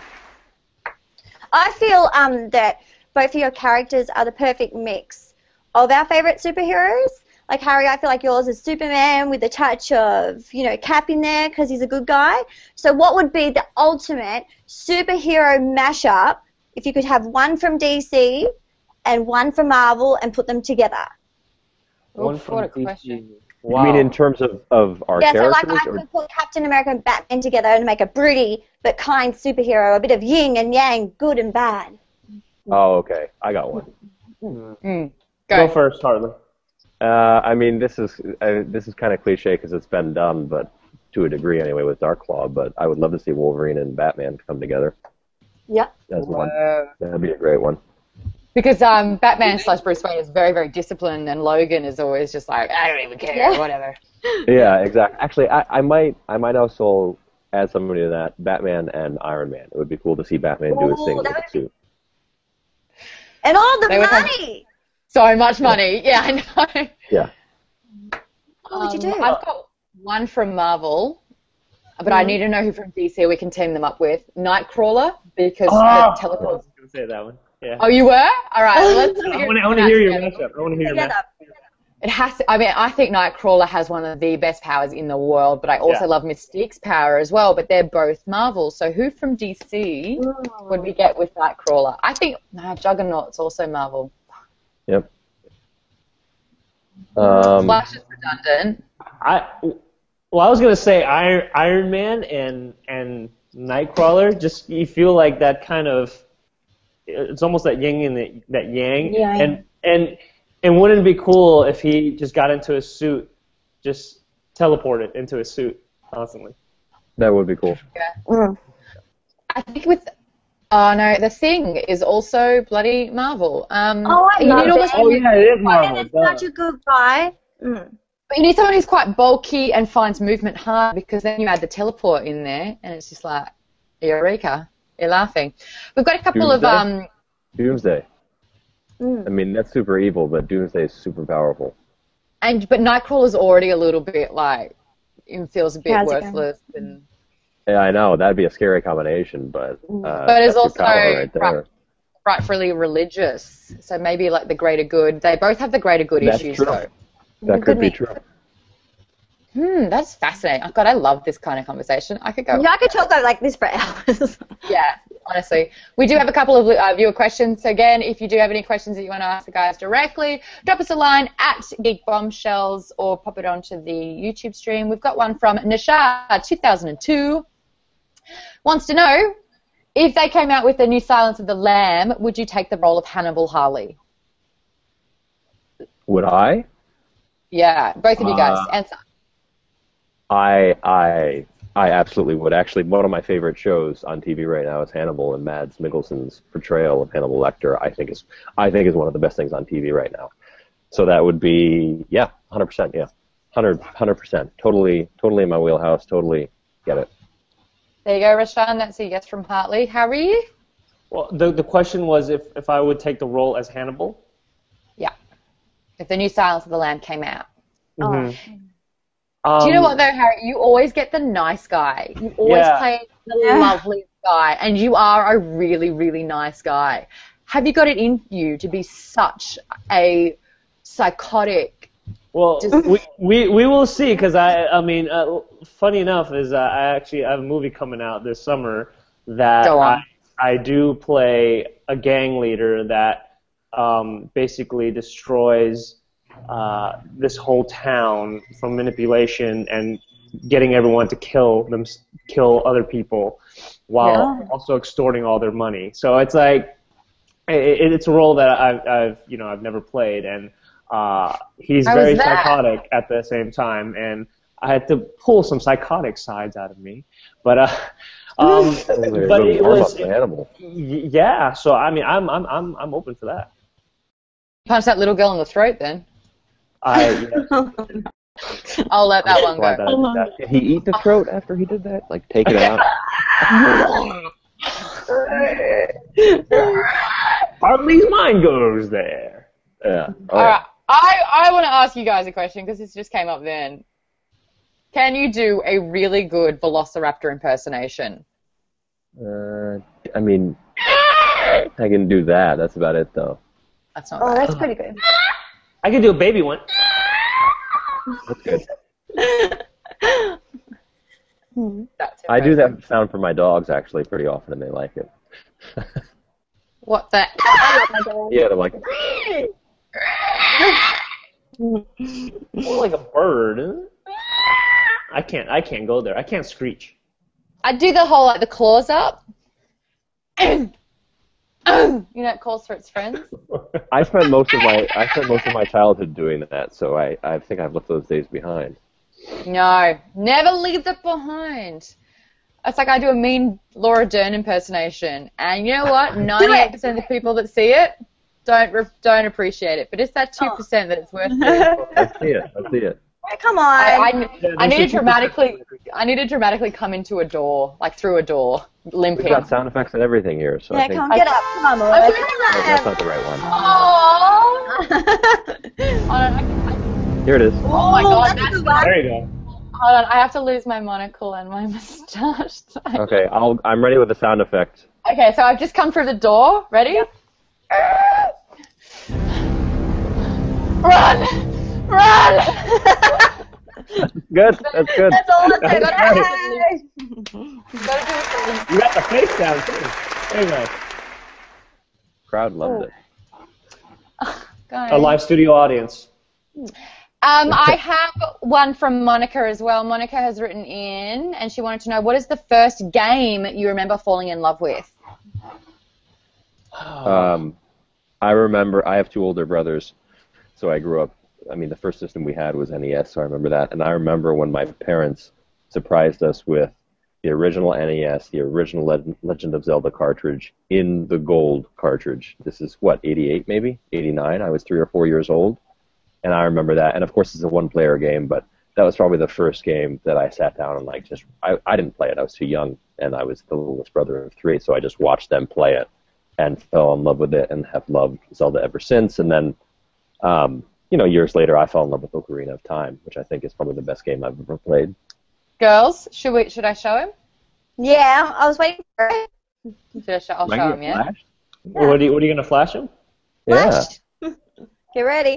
I feel um, that both of your characters are the perfect mix of our favorite superheroes. Like Harry, I feel like yours is Superman with a touch of, you know, Cap in there because he's a good guy. So what would be the ultimate superhero mashup if you could have one from D C and one from Marvel and put them together? One Oof, from what a D C. question. Wow. You mean in terms of, of our Yeah, so like characters? I or- could put Captain America and Batman together and make a broody but kind superhero, a bit of yin and yang, good and bad. Oh, okay. I got one. Mm. Go Go. first, Harley. Uh, I mean, this is uh, this is kind of cliche because it's been done, but to a degree anyway with Dark Claw. But I would love to see Wolverine and Batman come together Yeah. as one. Whoa. That'd be a great one. Because um, Batman slash Bruce Wayne is very, very disciplined, and Logan is always just like, I don't even care, Yeah. whatever. Yeah, exactly. Actually, I, I might I might also add somebody to that. Batman and Iron Man. It would be cool to see Batman do his Ooh, thing with that the would be- suit. And all the They would have- money. So much money. Yeah, I know. Yeah. What would you Um, do? I've got one from Marvel, but I Mhm. need to know who from D C we can team them up with. Nightcrawler, because Oh, the I was teleport. going to say that one. Yeah. Oh, you were? All right. Well, let's I want to I want to hear your matchup. I want to hear your Together. matchup. It has to. I mean, I think Nightcrawler has one of the best powers in the world, but I also Yeah. love Mystique's power as well. But they're both Marvel. So who from D C would we get with Nightcrawler? I think no, Juggernaut's also Marvel. Yep. Um, Flash is redundant. I well, I was gonna say Iron Iron Man and and Nightcrawler. Just you feel like that kind of. It's almost that yin and the, that yang. Yeah. And and and wouldn't it be cool if he just got into his suit, just teleported into his suit constantly? that would be cool. Mm. I think with. Oh no, The Thing is also bloody Marvel. Um, Oh, I you love need it. almost, Oh yeah, it is And Marvel. it's such a good guy. Mm. But you need someone who's quite bulky and finds movement hard, because then you add the teleport in there, and it's just like, eureka, you're laughing. We've got a couple of Doomsday? um. Doomsday. Mm. I mean, that's super evil, but Doomsday is super powerful. And but Nightcrawler's already a little bit like, it feels a bit How's it going? worthless, and Yeah, I know that'd be a scary combination, but uh, But it's that's your also power right there. right. rightfully religious. So maybe like the greater good. They both have the greater good That's issues true. though. That Good could be mix. true. Hmm, that's fascinating. Oh God, I love this kind of conversation. I could go. Yeah, I could talk like this for hours. Yeah, honestly. We do have a couple of uh, viewer questions. So again, if you do have any questions that you want to ask the guys directly, drop us a line at Geek Bombshells or pop it onto the YouTube stream. We've got one from Nishad two thousand two. Wants to know, if they came out with the new Silence of the Lamb, would you take the role of Hannibal Harley? Would I? Yeah, both of you guys. Uh, Answer. I I I absolutely would. Actually, one of my favorite shows on T V right now is Hannibal, and Mads Mikkelsen's portrayal of Hannibal Lecter. I think is I think is one of the best things on T V right now. So that would be yeah, one hundred percent. Yeah, one hundred percent. Totally, totally in my wheelhouse. Totally get it. There you go, Rashan. That's a yes from Hartley. Harry? Well, the the question was if if I would take the role as Hannibal. Yeah. If the new Silence of the Lamb came out. Mhm. Do you know Um, what, though, Harry? You always get the nice guy. You always Yeah. play the Yeah. lovely guy, and you are a really, really nice guy. Have you got it in you to be such a psychotic? Well, Just- we, we we will see, because I I mean, uh, funny enough is uh, I actually I have a movie coming out this summer that Go I, on. I do play a gang leader that um, basically destroys uh, this whole town from manipulation and getting everyone to kill them, kill other people, while Yeah. also extorting all their money. So it's like it, it's a role that I've, I've you know I've never played, and uh, he's How was very that? psychotic at the same time, and I had to pull some psychotic sides out of me, but uh, um, but Really it warm was up to Hannibal. y- yeah. So I mean, I'm I'm I'm I'm open for that. Punch that little girl in the throat, then. I yeah. I'll let that one Glad go. that I did that. Did he eat the throat after he did that? Like take it out? Hartley's mind goes there. Yeah. Oh, All yeah. right. I, I want to ask you guys a question, because this just came up then. Can you do a really good Velociraptor impersonation? Uh, I mean, I can do that. That's about it, though. That's not Oh, bad. that's pretty good. I could do a baby one. That's good. That's I do impressive. that sound for my dogs actually pretty often, and they like it. What the? Yeah, they're like, More like a bird. Isn't it? I can't. I can't go there. I can't screech. I do the whole like the claws up. You know, it calls for its friends. I spent most of my I spent most of my childhood doing that, so I, I think I've left those days behind. No, never leave it behind. It's like I do a mean Laura Dern impersonation, and you know what? ninety-eight percent of the people that see it don't re- don't appreciate it, but it's that two percent that it's worth doing. Let's see it. Let's see it. Come on. I, I, I need to dramatically, I need to dramatically come into a door, like through a door, limping. We've got sound effects and everything here, so yeah, I think come get up. Come on, Melissa. oh, that's not the right one. Aww. I, Here it is. oh my god, that's There you go. Hold on, I have to lose my monocle and my moustache. Okay, I'll, I'm ready with the sound effect. Okay, so I've just come through the door. Ready? Yep. Run! Run! Good. That's good. That's all I said. That's You got the face down too. Very nice. Crowd loved it. Guys. A live studio audience. Um, I have one from Monica as well. Monica has written in, and she wanted to know, what is the first game you remember falling in love with? Um, I remember, I have two older brothers, so I grew up, I mean, the first system we had was N E S, so I remember that. And I remember when my parents surprised us with the original N E S, the original Le- Legend of Zelda cartridge in the gold cartridge. This is, what, eighty-eight maybe? eighty-nine? I was three or four years old. And I remember that. And, of course, it's a one-player game, but that was probably the first game that I sat down and, like, just, I, I didn't play it. I was too young, and I was the littlest brother of three, so I just watched them play it and fell in love with it and have loved Zelda ever since. And then, um, you know, years later, I fell in love with Ocarina of Time, which I think is probably the best game I've ever played. Girls, should we? Should I show him? Yeah, I was waiting for it. Should I show, I'll Might show get him, yeah? flashed? What are you, what are you gonna flash him? Yeah. Flash. Get ready.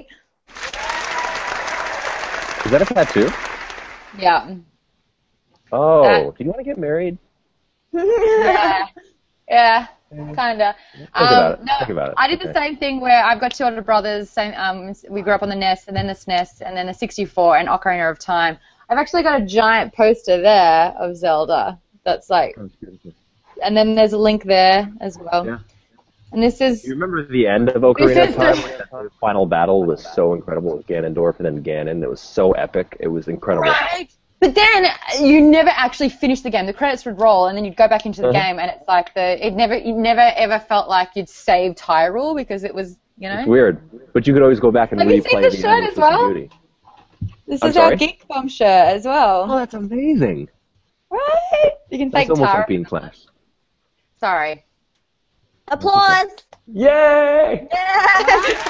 Is that a tattoo? Yeah. Oh, That- do you want to get married? Yeah. Yeah. Kinda. Think about it. Um, no, Think about it. I did the Okay. same thing where I've got two older brothers. Same. Um, we grew up on the N E S, and then the S N E S, and then the sixty-four, and Ocarina of Time. I've actually got a giant poster there of Zelda. That's like, Sounds beautiful. and then there's a link there as well. Yeah. And this is. You remember the end of Ocarina This of is Time? the- When the final battle was so incredible with Ganondorf and then Ganon. It was so epic. It was incredible. Right. But then you never actually finished the game. The credits would roll, and then you'd go back into the Uh-huh. game, and it's like the it never you never ever felt like you'd saved Hyrule because it was you know. It's weird. But you could always go back and Have you replay seen the the shirt end as of Sleeping well? Beauty. This I'm is our sorry? Geek Bomb shirt as well. Oh, that's amazing. Right? You can That's thank almost Tara. like being Flash. Sorry. Applause. Yay! Yeah.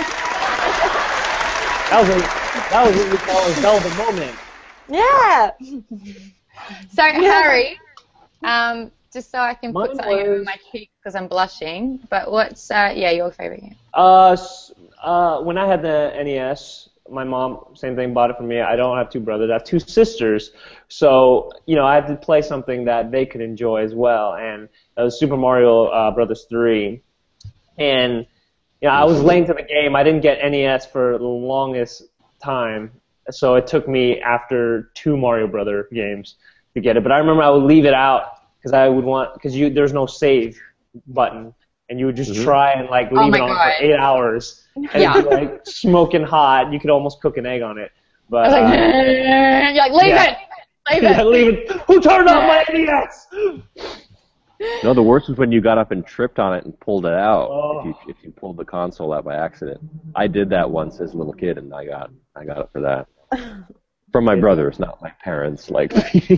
That was a, that was what we call a Zelda moment. Yeah. So Harry, um, just so I can put Mine something over was- my cheek because I'm blushing. But what's uh, yeah your favorite game? Uh, s- uh, when I had the N E S, my mom, same thing, bought it for me. I don't have two brothers. I have two sisters. So, you know, I had to play something that they could enjoy as well. And that was Super Mario uh, Brothers three. And, you know, I was late to the game. I didn't get N E S for the longest time. So it took me after two Mario Brother games to get it. But I remember I would leave it out because I would want, because you there's no save button. And you would just Mhm. try and, like, leave Oh my it on God. for eight hours. And Yeah. it'd be, like, smoking hot. You could almost cook an egg on it. I But, was like, uh, you're like leave yeah. it, leave yeah, it. leave it. Who turned off my N E S? No, the worst was when you got up and tripped on it and pulled it out. Oh. If you if you pulled the console out by accident, I did that once as a little kid, and I got I got it for that from my brothers, not my parents. Like,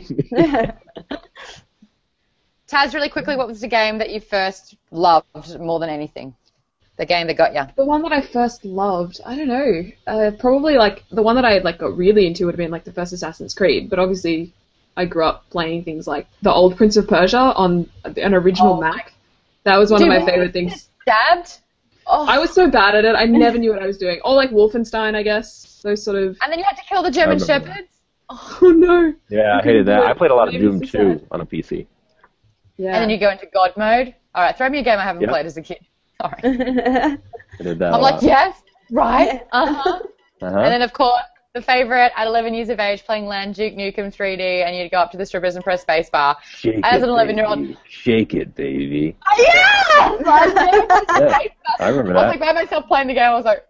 Taz, really quickly, what was the game that you first loved more than anything? The game that got you. The one that I first loved, I don't know. Uh, probably like the one that I like got really into would have been like the first Assassin's Creed. But obviously, I grew up playing things like the old Prince of Persia on an original Oh. Mac. That was one Dude, of my favorite things. Stabbed. Oh. I was so bad at it, I never knew what I was doing. Or like Wolfenstein, I guess. Those sort of. And then you had to kill the German I remember that. shepherds. Oh no. yeah, I You hated couldn't that. do it. I played a lot of Maybe Doom it's so two sad. on a P C. Yeah. And then you go into God mode. All right, throw me a game I haven't Yeah. played as a kid. Sorry. I did that. I'm a like, lot. yes, right, uh-huh. Uh-huh. And then, of course, the favorite at eleven years of age, playing Land Duke Nukem three D, and you'd go up to the strippers and press spacebar. Shake as it, an eleven-year-old. baby. Shake it, baby. Yeah! Yeah, I remember I was that. like, by myself playing the game, I was like,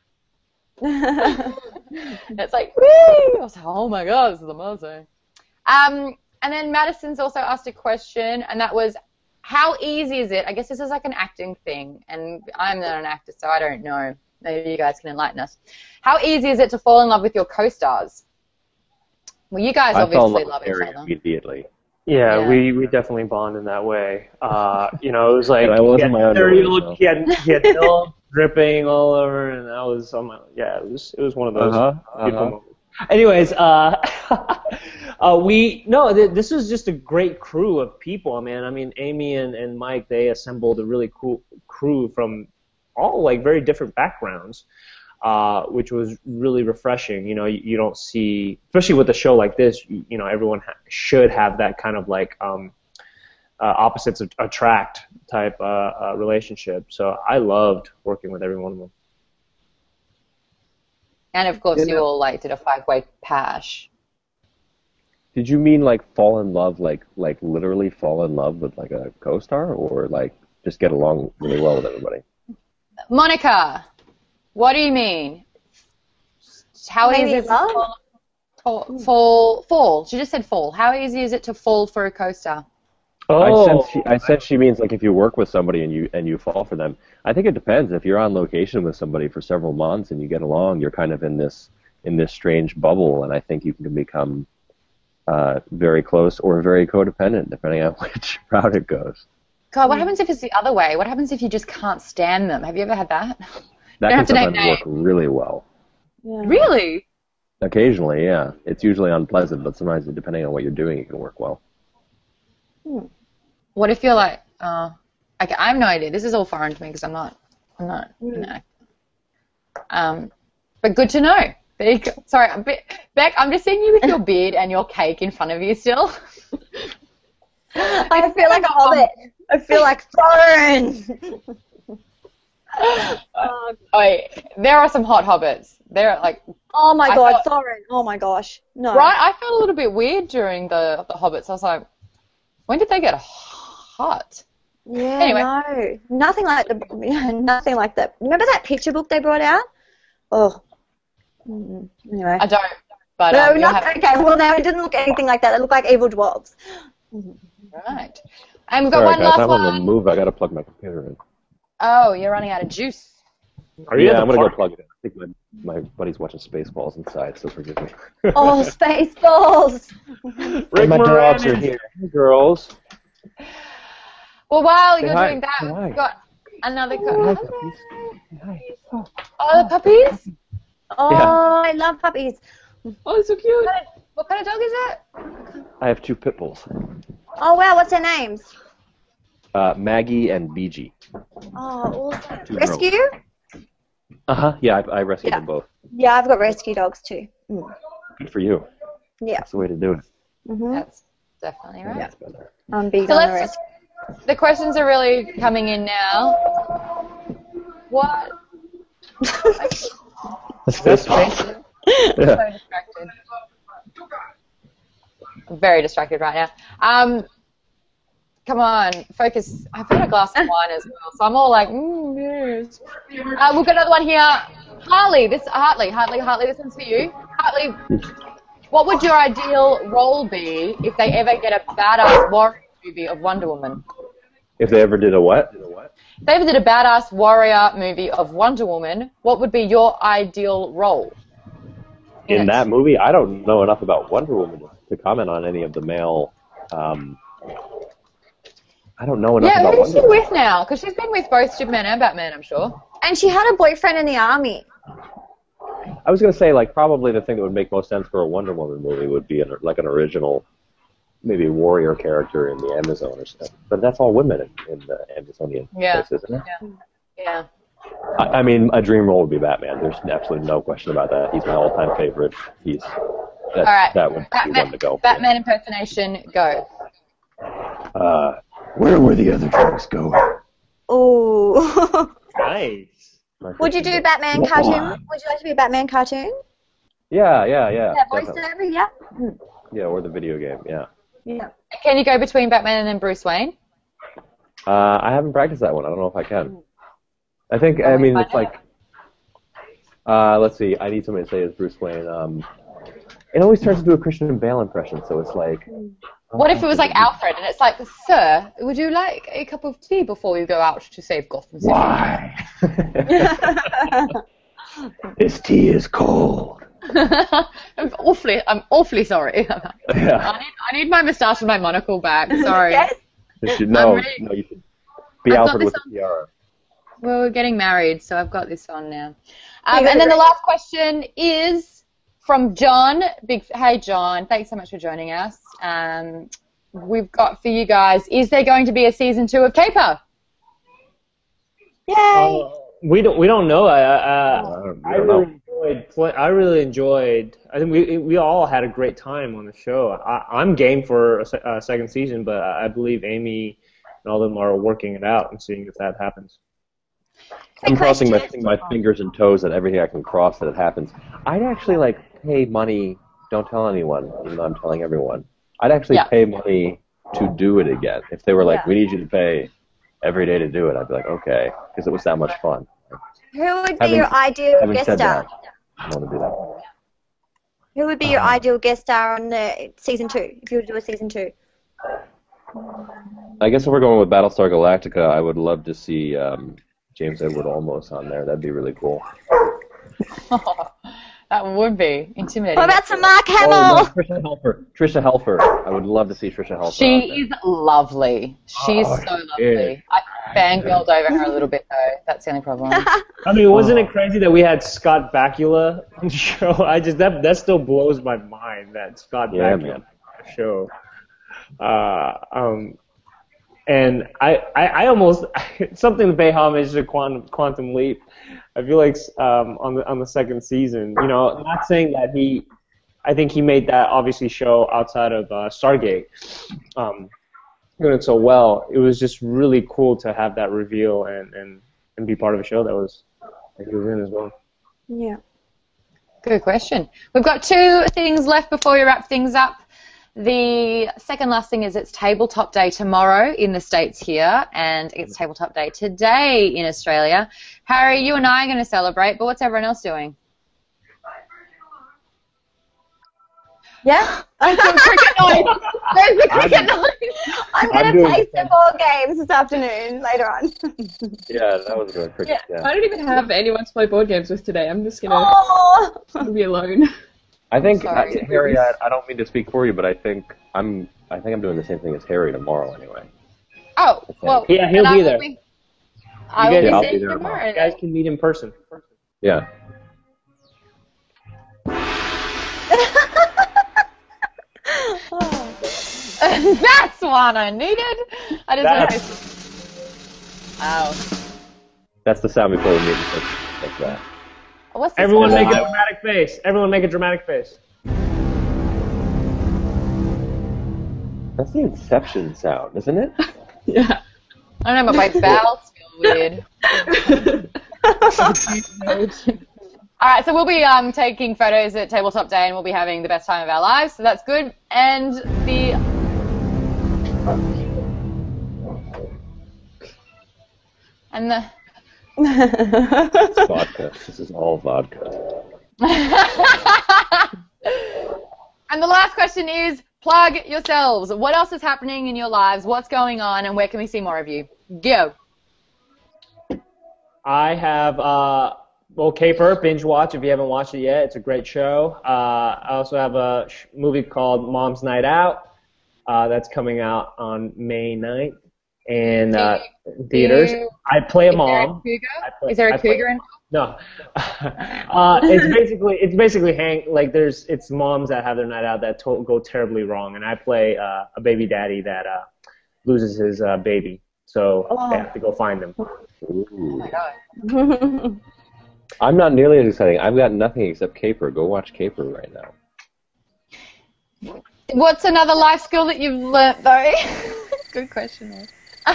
and it's like, woo! I was like, oh my god, this is amazing. Um, and then Madison's also asked a question, and that was, how easy is it? I guess this is like an acting thing, and I'm not an actor, so I don't know. Maybe you guys can enlighten us. How easy is it to fall in love with your co-stars? Well, you guys I obviously fell in love love each with Harry other. immediately. Yeah, Yeah. we, we definitely bond in that way. Uh, you know, it was like And I he wasn't had my underwear, cereal, so. he had he had milk dripping all over, and I was on my yeah. It was it was one of those Uh-huh, beautiful uh-huh. moments. Anyways, uh, uh, we no, th- this was just a great crew of people. I mean, I mean, Amy and, and Mike, they assembled a really cool crew from all like very different backgrounds. Uh, which was really refreshing. You know, you, you don't see, especially with a show like this, you, you know, everyone ha- should have that kind of like um, uh, opposites at- attract type uh, uh, relationship. So I loved working with every one of them. And of course, Yeah. you all like did a five-way pash. Did you mean like fall in love, like like literally fall in love with like a co-star, or like just get along really well with everybody? Monica, what do you mean? How Maybe easy is it to love? fall, fall, fall, fall? She just said fall. How easy is it to fall for a co-star? Oh, I sense she, I sense she means like if you work with somebody and you and you fall for them. I think it depends. If you're on location with somebody for several months and you get along, you're kind of in this in this strange bubble, and I think you can become uh, very close or very codependent, depending on which route it goes. God, what happens if it's the other way? What happens if you just can't stand them? Have you ever had that? That don't can have to name sometimes work really well. Really? Occasionally, yeah. It's usually unpleasant, but sometimes, depending on what you're doing, it can work well. What if you're like, uh, okay, I have no idea. This is all foreign to me because I'm not, I'm not an actor. Um, but good to know. There you go. Sorry, I'm Be- Beck, I'm just seeing you with your beard and your cake in front of you still. I feel like a hobbit. I feel like Thorin. Oh, wait, there are some hot hobbits. There are like, Oh my I god, thought- Thorin. Oh my gosh. No. right? I felt a little bit weird during the the hobbits. I was like, when did they get hot? Yeah, Anyway. no. Nothing like the nothing like that. Remember that picture book they brought out? Oh. Mm, Anyway. I don't. But No, um, you'll not, have- okay, well, no, it didn't look anything like that. It looked like evil dwarves. right. And we've got All one right, guys, last I'm on the one. move. I got to plug my computer in. Oh, you're running out of juice. are you Yeah, at the I'm going to park? go plug it in. I think my, my buddy's watching Spaceballs inside, so forgive me. Oh, Spaceballs! Rick my dogs Moranis. are here. Hey, girls. Well, while Say you're hi. doing that, Say hi. we've got another. Co- Hi, Hello. puppies. Hi. Oh. Oh, the puppies. Oh, Yeah. I love puppies. Oh, it's so cute. What kind of- What kind of dog is it? I have two pit bulls, Oh, wow, what's their names? uh, Maggie and B G. Oh, awesome. Two Rescue? Uh huh. Yeah, I, I rescued Yeah. them both. Yeah, I've got rescue dogs too. Mm. Good for you. Yeah. That's the way to do it. hmm That's definitely right. That's better. I'm big So on the let's. rescue. The questions are really coming in now. What? Spaceballs. I'm Yeah. so distracted. I'm very distracted right now. Um, come on, focus. I've got a glass of wine as well, so I'm all like, mm, yes. Uh, we've got another one here. Hartley, this Hartley, Hartley, Hartley. This one's for you. Hartley, what would your ideal role be if they ever get a badass warrior movie of Wonder Woman? If they ever did a what? If they ever did a badass warrior movie of Wonder Woman, what would be your ideal role? In it? that movie, I don't know enough about Wonder Woman to comment on any of the male. Um, I don't know enough Yeah, about who's she Wonder Woman. with now? Because she's been with both Superman and Batman, I'm sure. And she had a boyfriend in the army. I was going to say, like, probably the thing that would make most sense for a Wonder Woman movie would be an, like an original, maybe warrior character in the Amazon or something. But that's all women in, in the Amazonian Yeah. place, isn't it? Yeah. I, I mean, a dream role would be Batman. There's absolutely no question about that. He's my all-time favorite. He's that's, All right. that would be Batman, one to go. for. Batman impersonation, go. Uh, where were the other drugs going? Ooh. Nice. Would you do Batman cartoon? Would you like to be a Batman cartoon? Yeah, yeah, yeah. Yeah, voice definitely. over, yeah. Yeah, or the video game. Yeah. Yeah. Can you go between Batman and then Bruce Wayne? Uh, I haven't practiced that one. I don't know if I can. I think. I Well, mean, find it's like. Uh, let's see. I need somebody to say as Bruce Wayne. Um, it always turns into a Christian Bale impression. So it's like. What if it was like Alfred, and it's like, sir, would you like a cup of tea before you go out to save Gotham City? Why? This tea is cold. I'm awfully, I'm awfully sorry. Yeah. I need, I need my moustache and my monocle back. Sorry. Yes. You should, no, really- no, you should be I've got Alfred this with the on- tiara. Well, we're getting married, so I've got this on now. Um, and then the last question is from John. Big, hey John, thanks so much for joining us. Um, we've got for you guys, is there going to be a season two of Caper? Yay. Uh, we don't we don't know. I uh, I don't- I I don't really know. enjoyed. Play, I really enjoyed. I think we we all had a great time on the show. I, I'm game for a, se- a second season, but I believe Amy and all of them are working it out and seeing if that happens. I'm crossing my, question. my fingers and toes that everything I can cross that it happens. I'd actually like pay money. Don't tell anyone, even though I'm telling everyone. I'd actually Yeah. pay money to do it again. If they were like, Yeah. we need you to pay every day to do it, I'd be like, okay, because it was that much fun. Who would be Having- your ideal Having guest said star? that, I don't want to do that. Who would be your Um, ideal guest star on the season two? If you were to do a season two. I guess if we're going with Battlestar Galactica, I would love to see um, James Edward Olmos on there. That'd be really cool. That would be intimidating. What about some Mark Oh, Hamill? no, Trisha Helfer. Trisha Helfer. I would love to see Trisha Helfer. on She there. is lovely. She's Oh, so she lovely. is. I fangirled over her a little bit though. That's the only problem. I mean, wasn't it crazy that we had Scott Bakula on the show? I just that that still blows my mind that Scott Yeah, Bakula man. on the show. Uh, um, and I, I, I almost something to pay homage to Quantum Quantum Leap. I feel like um, on the on the second season, you know, not saying that he, I think he made that obviously show outside of uh, Stargate, um, doing it so well. It was just really cool to have that reveal and, and, and be part of a show that was that he was in as well. Yeah. Good question. We've got two things left before we wrap things up. The second last thing is it's Tabletop Day tomorrow in the States here, and it's Tabletop Day today in Australia. Harry, you and I are going to celebrate, but what's everyone else doing? Yeah? There's the cricket noise. There's the cricket noise. I'm I'm going to doing play the some more games this afternoon later on. Yeah, that was really pretty. Yeah, Yeah. I don't even have anyone to play board games with today. I'm just gonna Oh! be alone. I think Sorry. uh, Harry. I, I don't mean to speak for you, but I think I'm. I think I'm doing the same thing as Harry tomorrow anyway. Oh, well. Yeah, he'll then I be will there. Be, I You will guys- be I'll seeing be there you tomorrow. tomorrow. You guys can meet in person. Yeah. That's one I needed. I just That's- Wow. That's the sound before we meet. Like, like that. What's this Everyone one? make a dramatic face. Everyone make a dramatic face. That's the Inception sound, isn't it? Yeah. I don't know, but my bowels feel weird. All right, so we'll be um, taking photos at Tabletop Day, and we'll be having the best time of our lives. So that's good. And the and the It's vodka. This is all vodka. and the last question is: plug yourselves. What else is happening in your lives? What's going on, and where can we see more of you? Go. I have uh, well, Caper binge watch if you haven't watched it yet. It's a great show. Uh, I also have a sh- movie called Mom's Night Out uh, that's coming out on May ninth in uh, theaters. you- I play a Is there a mom. cougar? I play- Is there a I play- cougar in? No, uh, it's basically it's basically hang like there's it's moms that have their night out that to- go terribly wrong, and I play uh, a baby daddy that uh, loses his uh, baby, so they have to go find him. Ooh. God. I'm not nearly as exciting. I've got nothing except Caper. Go watch Caper right now. What's another life skill that you've learnt, though? Good question. Ed.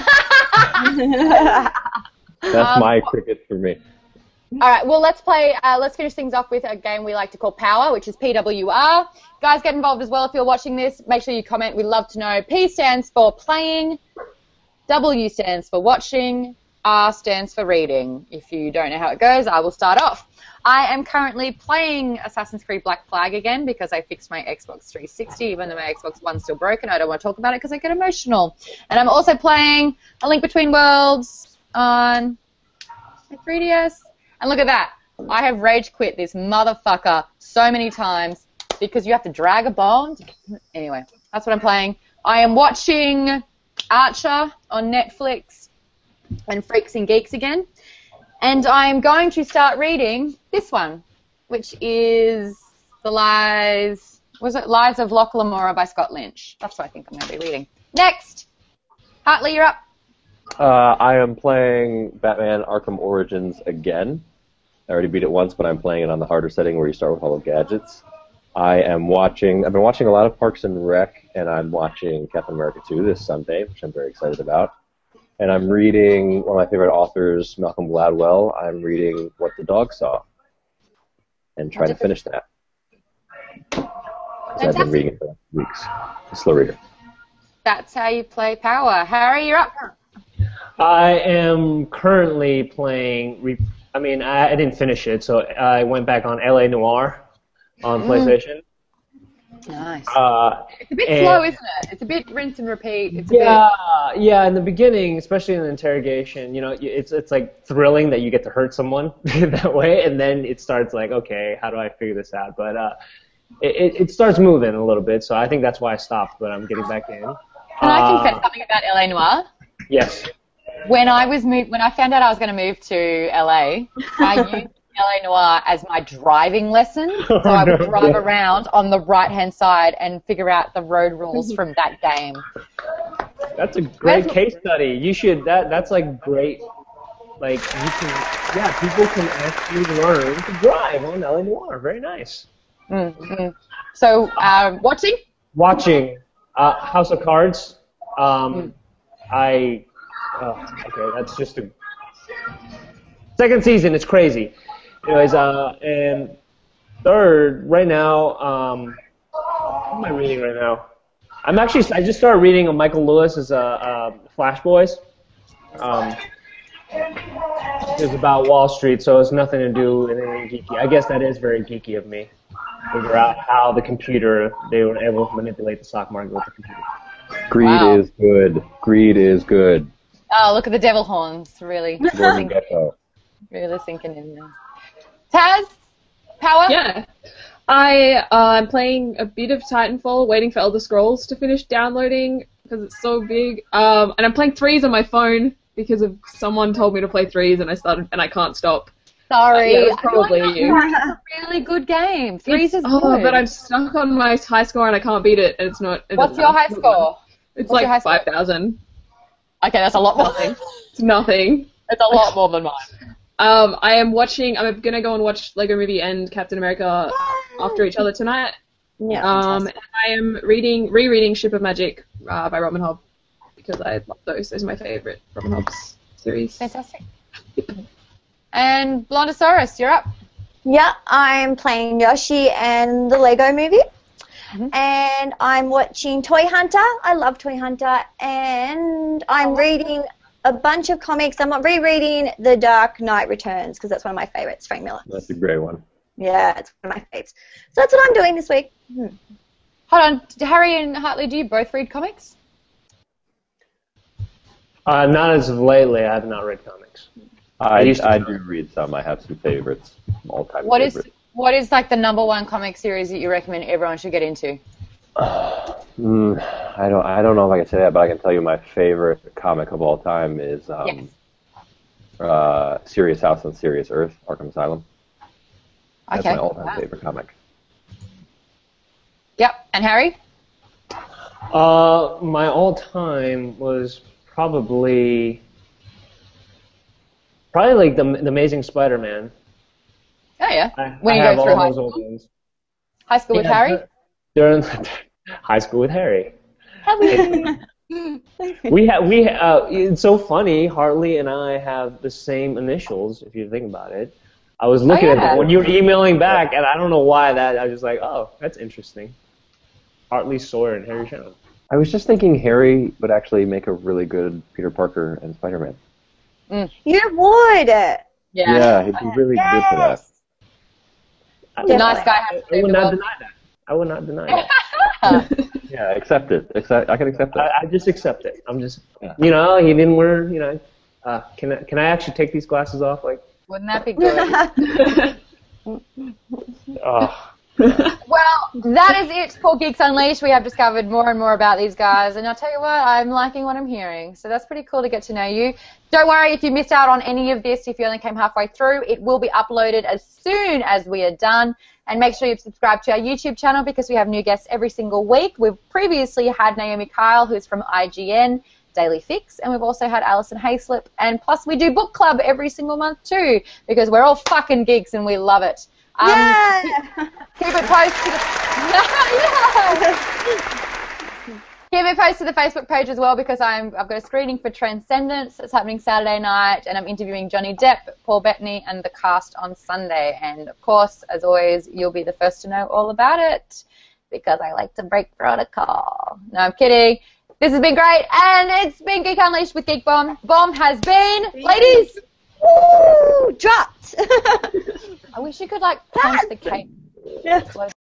That's Um, my cricket for me. All right, well, let's play, uh, let's finish things off with a game we like to call Power, which is P W R. Guys, get involved as well if you're watching this. Make sure you comment. We'd love to know. P stands for playing, W stands for watching, R stands for reading. If you don't know how it goes, I will start off. I am currently playing Assassin's Creed Black Flag again because I fixed my Xbox three sixty, even though my Xbox One's still broken. I don't want to talk about it because I get emotional. And I'm also playing A Link Between Worlds on my three D S. And look at that. I have rage quit this motherfucker so many times because you have to drag a bomb. Anyway, that's what I'm playing. I am watching Archer on Netflix and Freaks and Geeks again. And I'm going to start reading this one, which is The Lies, was it Lies of Locke Lamora by Scott Lynch. That's what I think I'm going to be reading. Next. Hartley, you're up. Uh, I am playing Batman Arkham Origins again. I already beat it once, but I'm playing it on the harder setting where you start with all the gadgets. I am watching, I've been watching a lot of Parks and Rec, and I'm watching Captain America two this Sunday, which I'm very excited about. And I'm reading one of my favorite authors, Malcolm Gladwell. I'm reading What the Dog Saw and trying to finish that. Because I've been reading it for weeks. A slow reader. That's how you play Power. Harry, you're up. I am currently playing, re- I mean, I, I didn't finish it, so I went back on L A Noire on mm. PlayStation. Nice. Uh, it's a bit and, slow, isn't it? It's a bit rinse and repeat. It's a yeah, bit... yeah. In the beginning, especially in the interrogation, you know, it's it's like thrilling that you get to hurt someone that way, and then it starts like, okay, how do I figure this out? But uh, it it starts moving a little bit, so I think that's why I stopped. But I'm getting back in. Can uh, I confess something about L A Noire? Yes. When I was moved, when I found out I was going to move to L A, I used L A Noire as my driving lesson, so I would drive around on the right-hand side and figure out the road rules from that game. That's a great that's, case study. You should. That that's like great. Like you can. Yeah, people can actually learn to drive on L A Noire. Very nice. Mm-hmm. So, uh, watching. Watching uh, House of Cards. Um, mm. I. Oh, okay, that's just a second season. It's crazy. Anyways, uh, and third, right now, um, what am I reading right now? I'm actually, I just started reading a Michael Lewis's uh, uh, Flash Boys. Um, it's about Wall Street, so it's nothing to do with anything geeky. I guess that is very geeky of me. Figure out how the computer, they were able to manipulate the stock market with the computer. Greed wow. is good. Greed is good. Oh, look at the devil horns, really. Really sinking in there. Taz? Power? Yeah. I, uh, I'm playing a bit of Titanfall, waiting for Elder Scrolls to finish downloading because it's so big. Um, and I'm playing threes on my phone because of someone told me to play threes and I started and I can't stop. Sorry. Uh, yeah, it's probably you. It's a really good game. Threes it's, is oh, good. But I'm stuck on my high score and I can't beat it and it's not... It What's your high score? It's What's like five thousand. Okay, that's a lot more. Nothing. It's nothing. It's a lot more than mine. Um, I am watching. I'm gonna go and watch Lego Movie and Captain America after each other tonight. Yeah. Um, and I am reading, rereading Ship of Magic uh, by Robin Hobb because I love those. Those are my favorite Robin Hobb's series. Fantastic. And Blondosaurus, you're up. Yeah, I'm playing Yoshi and the Lego Movie. Mm-hmm. And I'm watching Toy Hunter. I love Toy Hunter. And I'm reading a bunch of comics. I'm rereading The Dark Knight Returns because that's one of my favorites, Frank Miller. That's a great one. Yeah, it's one of my favorites. So that's what I'm doing this week. Hmm. Hold on. Harry and Hartley, do you both read comics? Uh, not as of lately. I have not read comics. I, I, I do read some. I have some favorites, all-time what favorites. Is, what is like the number one comic series that you recommend everyone should get into? Uh, mm, I don't. I don't know if I can say that, but I can tell you my favorite comic of all time is um, yes. uh, Serious House on Serious Earth, Arkham Asylum. That's okay. my all-time wow. favorite comic. Yep. And Harry? Uh, my all-time was probably probably like the the Amazing Spider-Man. Oh yeah. I, when I you go through high school. school. High school with yeah, Harry? During high school with Harry. we have we uh, it's so funny. Hartley and I have the same initials. If you think about it, I was looking oh, yeah. at them when you were emailing back, and I don't know why that. I was just like, oh, that's interesting. Hartley Sawyer and Harry Shannon. I was just thinking Harry would actually make a really good Peter Parker and Spider-Man. Mm. You would. Yeah. Yeah, he'd be really yes. good for that. The nice guy I, has I would to not do deny that. I would not deny that. Yeah, accept it. Accept. I can accept it. I, I just accept it. I'm just, Yeah. you know, he didn't wear, you know. Uh, can I can I actually take these glasses off? Like, Wouldn't that be good? Oh. Well, that is it for Geeks Unleashed. We have discovered more and more about these guys, and I'll tell you what, I'm liking what I'm hearing. So that's pretty cool to get to know you. Don't worry if you missed out on any of this, if you only came halfway through. It will be uploaded as soon as we are done. And make sure you've subscribed to our YouTube channel because we have new guests every single week. We've previously had Naomi Kyle, who's from I G N Daily Fix, and we've also had Alison Hayslip. And plus we do book club every single month too because we're all fucking geeks and we love it. Um, Yeah. Keep it posted. Keep it posted to the Facebook page as well because I'm, I've got a screening for Transcendence that's happening Saturday night, and I'm interviewing Johnny Depp, Paul Bettany, and the cast on Sunday. And, of course, as always, you'll be the first to know all about it because I like to break protocol. No, I'm kidding. This has been great, and it's been Geek Unleashed with Geek Bomb. Bomb has been, ladies, Woo! Dropped. I wish you could, like, punch the cake. Yeah.